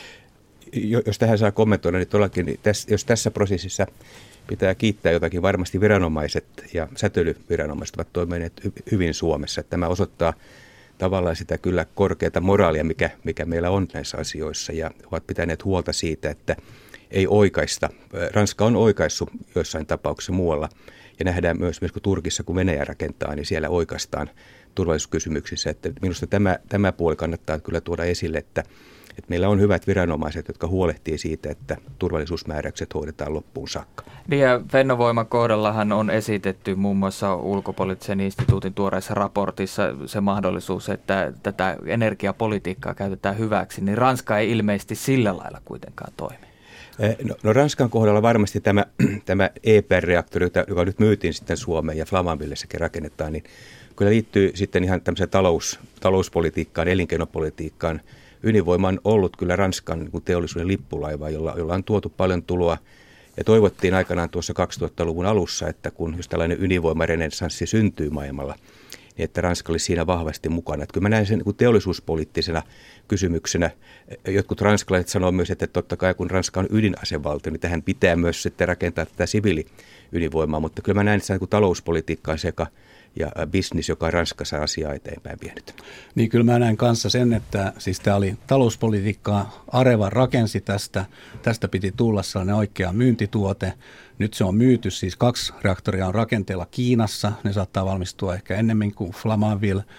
Jos tähän saa kommentoida, niin todellakin, jos tässä prosessissa pitää kiittää jotakin, varmasti viranomaiset ja säteilyviranomaiset ovat toimineet hyvin Suomessa. Tämä osoittaa tavallaan sitä kyllä korkeata moraalia, mikä meillä on näissä asioissa ja ovat pitäneet huolta siitä, että ei oikaista. Ranska on oikaissut joissain tapauksissa muualla ja nähdään myös kun Turkissa, kun Venäjä rakentaa, niin siellä oikaistaan turvallisuuskysymyksissä. Että minusta tämä puoli kannattaa kyllä tuoda esille, että meillä on hyvät viranomaiset, jotka huolehtii siitä, että turvallisuusmääräykset hoidetaan loppuun saakka. Niin ja Fennovoiman kohdallahan on esitetty muun muassa Ulkopoliittisen instituutin tuoreessa raportissa se mahdollisuus, että tätä energiapolitiikkaa käytetään hyväksi, niin Ranska ei ilmeisesti sillä lailla kuitenkaan toimi. No Ranskan kohdalla varmasti tämä EPR-reaktori, joka nyt myytiin sitten Suomeen ja Flamanvillessäkin rakennetaan, niin kyllä liittyy sitten ihan tämmöiseen talouspolitiikkaan, elinkeinopolitiikkaan. Ydinvoima on ollut kyllä Ranskan teollisuuden lippulaiva, jolla on tuotu paljon tuloa. Ja toivottiin aikanaan tuossa 2000-luvun alussa, että jos tällainen ydinvoimarenessanssi syntyy maailmalla, niin että Ranska olisi siinä vahvasti mukana. Että kyllä mä näen sen teollisuuspoliittisena kysymyksenä. Jotkut ranskalaiset sanoo myös, että totta kai kun Ranska on ydinasevaltio, niin tähän pitää myös sitten rakentaa tätä siviili-ydinvoimaa. Mutta kyllä mä näen, että se on talouspolitiikkaan sekä ja business, joka on Ranskassa asiaa eteenpäin vienyt. Niin kyllä mä näen kanssa sen, että siis tämä oli talouspolitiikkaa, Areva rakensi tästä piti tulla sellainen oikea myyntituote. Nyt se on myyty, siis 2 reaktoria on rakenteella Kiinassa, ne saattaa valmistua ehkä ennemmin kuin Flamanville.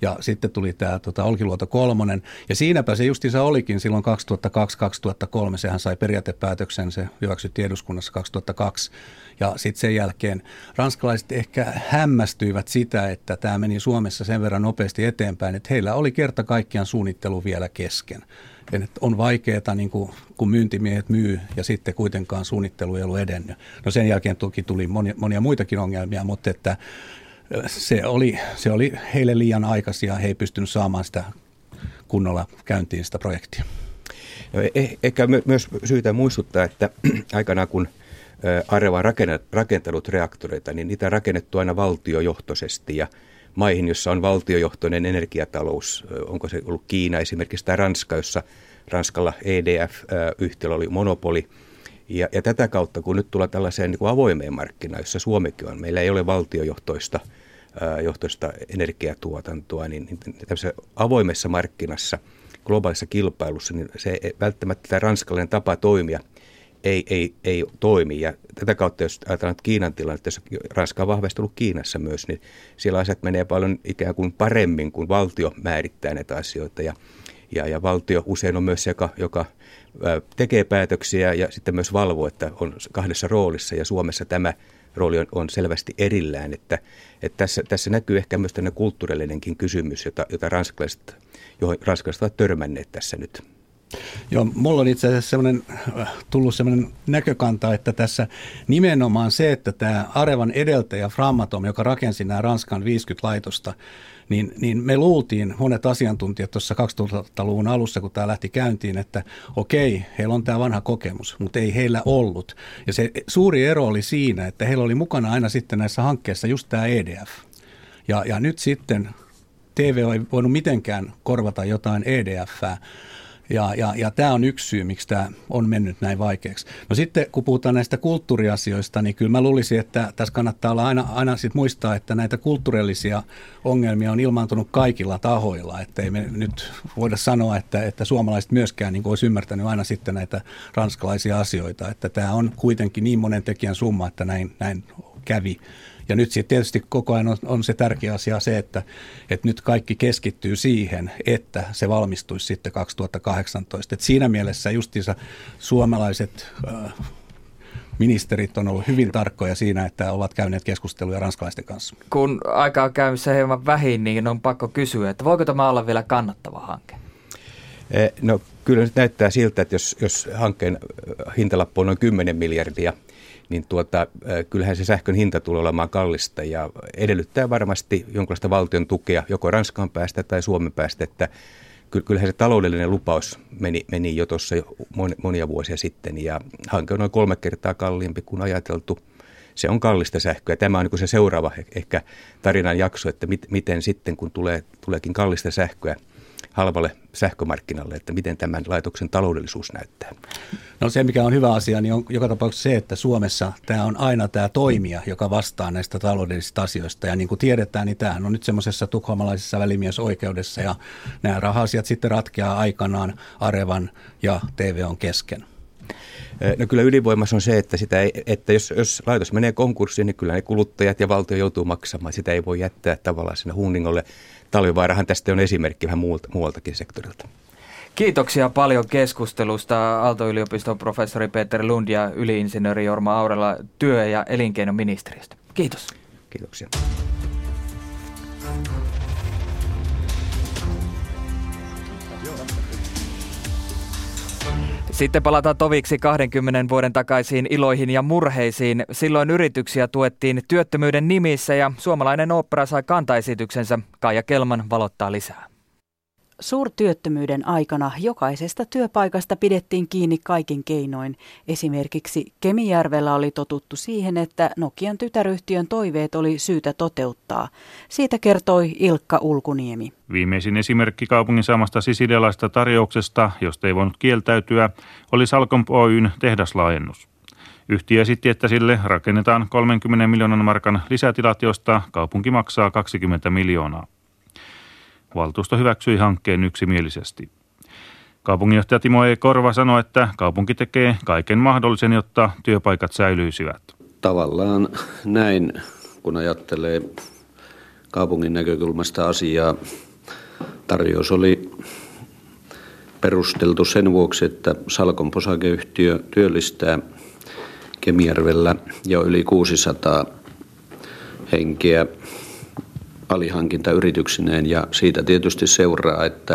ja sitten tuli tämä Olkiluoto 3, ja siinäpä se justiinsa olikin silloin 2002-2003, sehän sai periaatepäätöksen, se hyväksyttiin eduskunnassa 2002, ja sitten sen jälkeen ranskalaiset ehkä hämmästyivät sitä, että tämä meni Suomessa sen verran nopeasti eteenpäin, että heillä oli kerta kaikkiaan suunnittelu vielä kesken. On vaikeaa, niin kun myyntimiehet myy ja sitten kuitenkaan suunnittelu ei ollut edennyt. No sen jälkeen toki tuli monia muitakin ongelmia, mutta että se oli heille liian aikaisin ja he ei pystynyt saamaan sitä kunnolla käyntiin sitä projektia. Ehkä myös syytä muistuttaa, että aikanaan kun Areva on rakentanut reaktoreita, niin niitä on rakennettu aina valtiojohtoisesti ja maihin, jossa on valtiojohtoinen energiatalous, onko se ollut Kiina esimerkiksi tai Ranska, jossa Ranskalla EDF-yhtiöllä oli monopoli. Ja tätä kautta, kun nyt tulee tällaiseen niin kuin avoimeen markkinaan, jossa Suomikin on, meillä ei ole valtiojohtoista energiatuotantoa, niin tämmöisessä avoimessa markkinassa, globaalissa kilpailussa, niin se välttämättä tämä ranskalainen tapa toimia ei toimi. Ja tätä kautta, jos ajatellaan Kiinan tilannetta, jos Ranska on vahvasti ollut Kiinassa myös, niin siellä asiat menee paljon ikään kuin paremmin, kun valtio määrittää näitä asioita. Ja valtio usein on myös se, joka tekee päätöksiä ja sitten myös valvoo, että on kahdessa roolissa. Ja Suomessa tämä rooli on selvästi erillään. Että tässä näkyy ehkä myös tämmöinen kulttuurillinenkin kysymys, johon ranskalaiset ovat törmänneet tässä nyt. Joo, mulla on itse asiassa tullut sellainen näkökanta, että tässä nimenomaan se, että tämä Arevan edeltäjä Framatome, joka rakensi nämä Ranskan 50 laitosta, niin me luultiin, monet asiantuntijat tuossa 2000-luvun alussa, kun tämä lähti käyntiin, että okei, heillä on tämä vanha kokemus, mutta ei heillä ollut. Ja se suuri ero oli siinä, että heillä oli mukana aina sitten näissä hankkeissa just tämä EDF. Ja nyt sitten TV ei voinut mitenkään korvata jotain EDFää. Ja tämä on yksi syy, miksi tämä on mennyt näin vaikeaksi. No sitten, kun puhutaan näistä kulttuuriasioista, niin kyllä mä luulisin, että tässä kannattaa olla aina sit muistaa, että näitä kulttuurillisia ongelmia on ilmaantunut kaikilla tahoilla. Että ei me nyt voida sanoa, että suomalaiset myöskään niin olisi ymmärtänyt aina sitten näitä ranskalaisia asioita. Että tämä on kuitenkin niin monen tekijän summa, että näin kävi. Ja nyt sitten tietysti koko ajan on se tärkeä asia se, että nyt kaikki keskittyy siihen, että se valmistuisi sitten 2018. Et siinä mielessä justiinsa suomalaiset ministerit on ollut hyvin tarkkoja siinä, että ovat käyneet keskusteluja ranskalaisten kanssa. Kun aikaa on käymässä hieman vähin, niin on pakko kysyä, että voiko tämä olla vielä kannattava hanke? No kyllä nyt näyttää siltä, että jos hankkeen hintalappu on noin 10 miljardia, niin kyllähän se sähkön hinta tulee olemaan kallista ja edellyttää varmasti jonkinlaista valtion tukea joko Ranskan päästä tai Suomen päästä, että kyllähän se taloudellinen lupaus meni jo tuossa monia vuosia sitten ja hanke on noin 3 kertaa kalliimpi kuin ajateltu. Se on kallista sähköä. Tämä on niin kuin se seuraava ehkä tarinan jakso, että miten sitten kun tuleekin kallista sähköä halvalle sähkömarkkinalle, että miten tämän laitoksen taloudellisuus näyttää. No se, mikä on hyvä asia, niin on joka tapauksessa se, että Suomessa tämä on aina tämä toimija, joka vastaa näistä taloudellisista asioista. Ja niin kuin tiedetään, niin tämähän on nyt semmoisessa tukholmalaisessa välimiesoikeudessa ja nämä raha-asiat sitten ratkeaa aikanaan Arevan ja TVOn kesken. No kyllä ydinvoimassa on se, että jos laitos menee konkurssiin, niin kyllä ne kuluttajat ja valtio joutuu maksamaan. Sitä ei voi jättää tavallaan sinne hunningolle. Talvivaarahan tästä on esimerkki vähän muualtakin sektorilta. Kiitoksia paljon keskustelusta Aalto-yliopiston professori Peter Lund ja yliinsinööri Jorma Aurela työ- ja elinkeinoministeriöstä. Kiitos. Kiitoksia. Sitten palataan toviksi 20 vuoden takaisiin iloihin ja murheisiin. Silloin yrityksiä tuettiin työttömyyden nimissä ja suomalainen ooppera sai kantaesityksensä. Kaija Kelman valottaa lisää. Suurtyöttömyyden aikana jokaisesta työpaikasta pidettiin kiinni kaikin keinoin. Esimerkiksi Kemijärvellä oli totuttu siihen, että Nokian tytäryhtiön toiveet oli syytä toteuttaa. Siitä kertoi Ilkka Ulkuniemi. Viimeisin esimerkki kaupungin saamasta sisilialaisesta tarjouksesta, josta ei voinut kieltäytyä, oli Salcomp Oyn tehdaslaajennus. Yhtiö esitti, että sille rakennetaan 30 miljoonan markan lisätilat, josta kaupunki maksaa 20 miljoonaa. Valtuusto hyväksyi hankkeen yksimielisesti. Kaupunginjohtaja Timo E. Korva sanoi, että kaupunki tekee kaiken mahdollisen, jotta työpaikat säilyisivät. Tavallaan näin, kun ajattelee kaupungin näkökulmasta asiaa, Tarjous oli perusteltu sen vuoksi, että Salcomp osakeyhtiö työllistää Kemijärvellä jo yli 600 henkeä alihankintayrityksineen, ja siitä tietysti seuraa, että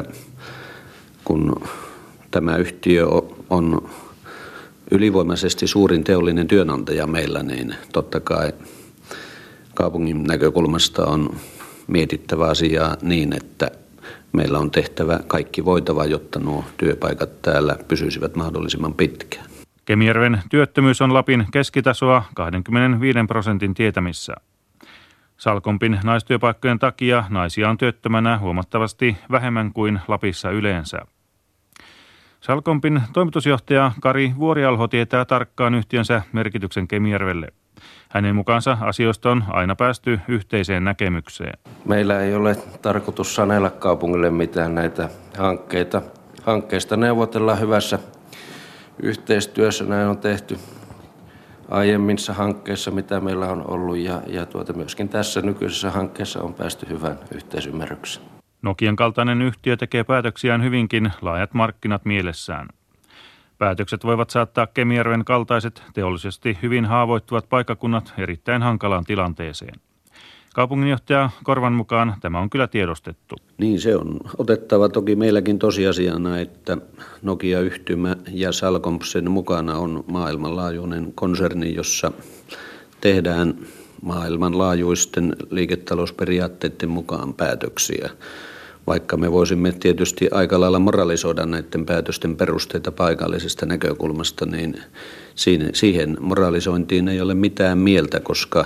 kun tämä yhtiö on ylivoimaisesti suurin teollinen työnantaja meillä, niin totta kai kaupungin näkökulmasta on mietittävä asiaa niin, että meillä on tehtävä kaikki voitava, jotta nuo työpaikat täällä pysyisivät mahdollisimman pitkään. Kemijärven työttömyys on Lapin keskitasoa 25% tietämissä. Salcompin naistyöpaikkojen takia naisia on työttömänä huomattavasti vähemmän kuin Lapissa yleensä. Salcompin toimitusjohtaja Kari Vuorialho tietää tarkkaan yhtiönsä merkityksen Kemijärvelle. Hänen mukaansa asioista on aina päästy yhteiseen näkemykseen. Meillä ei ole tarkoitus sanella kaupungille mitään näitä hankkeita. Hankkeista neuvotellaan hyvässä yhteistyössä. Näin on tehty aiemmissa hankkeissa, mitä meillä on ollut, ja myöskin tässä nykyisessä hankkeessa on päästy hyvään yhteisymmärrykseen. Nokian kaltainen yhtiö tekee päätöksiään hyvinkin laajat markkinat mielessään. Päätökset voivat saattaa Kemijärven kaltaiset teollisesti hyvin haavoittuvat paikkakunnat erittäin hankalaan tilanteeseen. Kaupunginjohtaja Korvan mukaan tämä on kyllä tiedostettu. Niin, se on otettava toki meilläkin tosiasiana, että Nokia-yhtymä ja Salcomp sen mukana on maailmanlaajuinen konserni, jossa tehdään maailmanlaajuisten liiketalousperiaatteiden mukaan päätöksiä. Vaikka me voisimme tietysti aika lailla moralisoida näiden päätösten perusteita paikallisesta näkökulmasta, niin siihen moralisointiin ei ole mitään mieltä, koska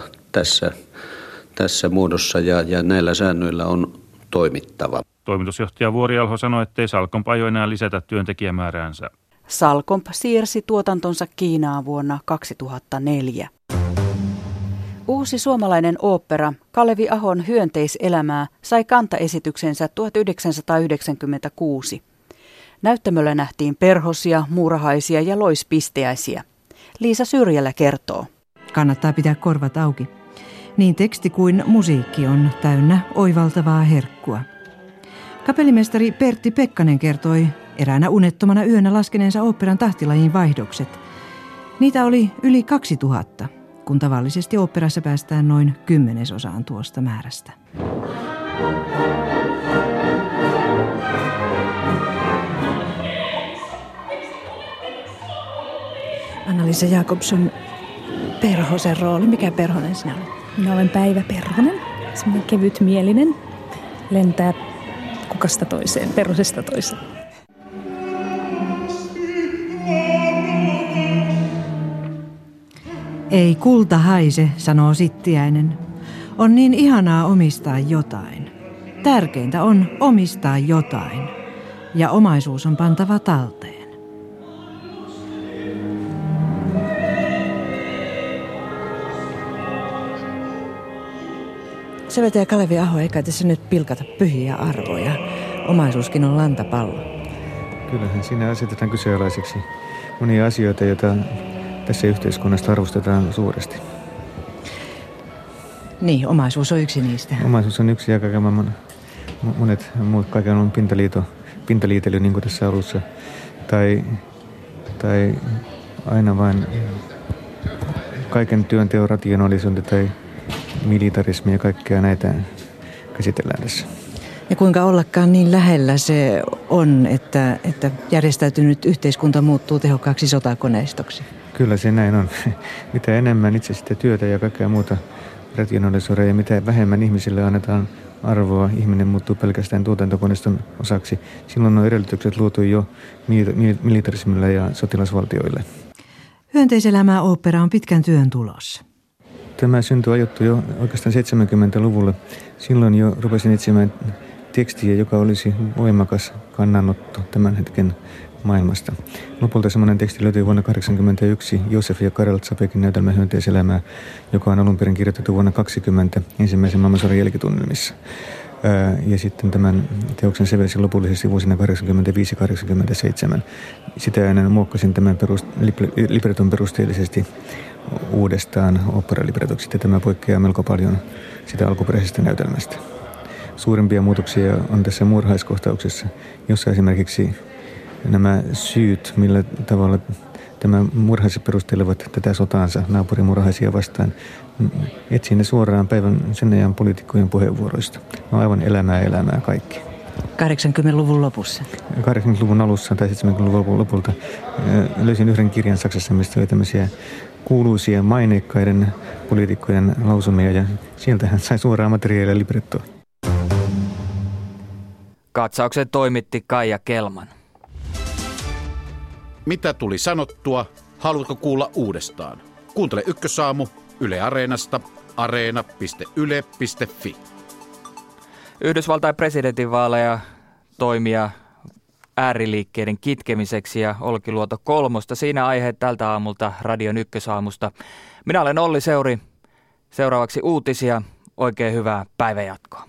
tässä muodossa ja näillä säännöillä on toimittava. Toimitusjohtaja Vuorialho sanoi, ettei Salcomp aio enää lisätä työntekijämääräänsä. Salcomp siirsi tuotantonsa Kiinaan vuonna 2004. Uusi suomalainen ooppera Kalevi Ahon Hyönteiselämää sai kantaesityksensä 1996. Näyttämöllä nähtiin perhosia, muurahaisia ja loispisteäisiä. Liisa Syrjälä kertoo. Kannattaa pitää korvat auki. Niin teksti kuin musiikki on täynnä oivaltavaa herkkua. Kapellimestari Pertti Pekkanen kertoi eräänä unettomana yönä laskeneensa oopperan tahtilajin vaihdokset. Niitä oli yli 2000. Kun tavallisesti oopperassa päästään noin 10% tuosta määrästä. Anna-Liisa Jakobson, perhosen rooli. Mikä perhonen sinä olet? Minä olen Päivä Perhonen, semmoinen kevytmielinen, lentää kukasta toiseen, perhosesta toiseen. Ei kulta haise, sanoo sittiäinen. On niin ihanaa omistaa jotain. Tärkeintä on omistaa jotain. Ja omaisuus on pantava talteen. Säveltäjä Kalevi Aho, eikä tässä nyt pilkata pyhiä arvoja. Omaisuuskin on lantapallo. Kyllähän siinä asetetaan kyseenalaiseksi monia asioita, joita tässä yhteiskunnassa arvostetaan suuresti. Niin, omaisuus on yksi niistä. Omaisuus on yksi ja kaiken maailman monet muut, kaiken on pintaliitely niin kuin tässä alussa. Tai aina vain kaiken työnteon rationalisointi tai militarismi ja kaikkea näitä käsitellään tässä. Ja kuinka ollakaan niin lähellä se on, että järjestäytynyt yhteiskunta muuttuu tehokkaaksi sotakoneistoksi? Kyllä se näin on. Mitä enemmän itse sitä työtä ja kaikkea muuta rationalisoida ja mitä vähemmän ihmisille annetaan arvoa, ihminen muuttuu pelkästään tuotantokoneiston osaksi. Silloin on edellytykset luotu jo militarismille ja sotilasvaltioille. Hyönteiselämää ooppera on pitkän työn tulos. Tämä syntyi ajoittu jo oikeastaan 70-luvulla. Silloin jo rupesin etsimään tekstiä, joka olisi voimakas kannanotto tämän hetken maailmasta. Lopulta semmoinen teksti löytyi vuonna 1981 Josef ja Karel Zapekin näytelmä Hyönteiselämää, joka on alun perin kirjoitettu vuonna 2020 ensimmäisen maailmansodan jälkitunnelmissa. Ja sitten tämän teoksen sävelsi lopullisesti vuosina 1985-1987. Sitä ennen muokkasin tämän libreton perusteellisesti uudestaan oopperalibretoksi, ja tämä poikkeaa melko paljon sitä alkuperäisestä näytelmästä. suurimpia muutoksia on tässä muurhaiskohtauksessa, jossa esimerkiksi nämä syyt, millä tavalla tämä murhaiset perustelevat tätä sotaansa naapurimurhaisia vastaan, etsii ne suoraan päivän sen ajan poliitikkojen puheenvuoroista. On aivan elämää kaikki. 80-luvun lopussa? 80-luvun alussa tai 70-luvun lopulta löysin yhden kirjan Saksassa, mistä oli tämmöisiä kuuluisia maineikkaiden poliitikkojen lausumia, ja sieltä hän sai suoraan materiaalia librettoa. Katsauksen toimitti Kaija Kelman. Mitä tuli sanottua? Haluatko kuulla uudestaan? Kuuntele Ykkösaamu Yle Areenasta, areena.yle.fi. Yhdysvaltain presidentinvaaleja toimia ääriliikkeiden kitkemiseksi ja Olkiluoto 3. Siinä aiheet tältä aamulta Radion Ykkösaamusta. Minä olen Olli Seuri. Seuraavaksi uutisia. Oikein hyvää päivänjatkoa.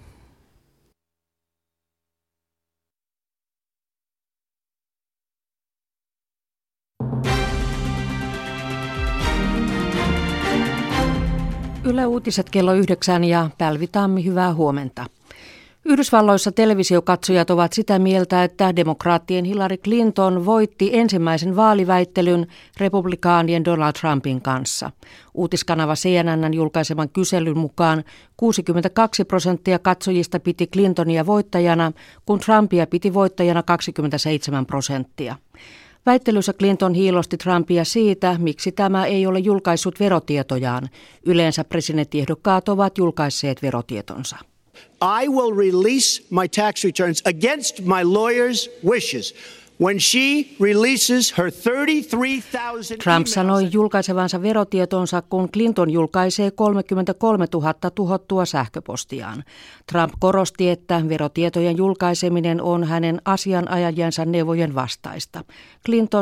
Yle Uutiset kello 9 ja Pälvi Tammi, hyvää huomenta. Yhdysvalloissa televisiokatsojat ovat sitä mieltä, että demokraattien Hillary Clinton voitti ensimmäisen vaaliväittelyn republikaanien Donald Trumpin kanssa. Uutiskanava CNN:n julkaiseman kyselyn mukaan 62% katsojista piti Clintonia voittajana, kun Trumpia piti voittajana 27%. Väittelyssä Clinton hiilosti Trumpia siitä, miksi tämä ei ole julkaissut verotietojaan. Yleensä presidenttiehdokkaat ovat julkaisseet verotietonsa. I will release my tax returns against my lawyer's wishes when she releases her 33,000 Trump sanoi julkaisevansa verotietonsa, kun Clinton julkaisee 33 000 tuhottua sähköpostiaan. Trump korosti, että verotietojen julkaiseminen on hänen asianajajansa neuvojen vastaista. Clinton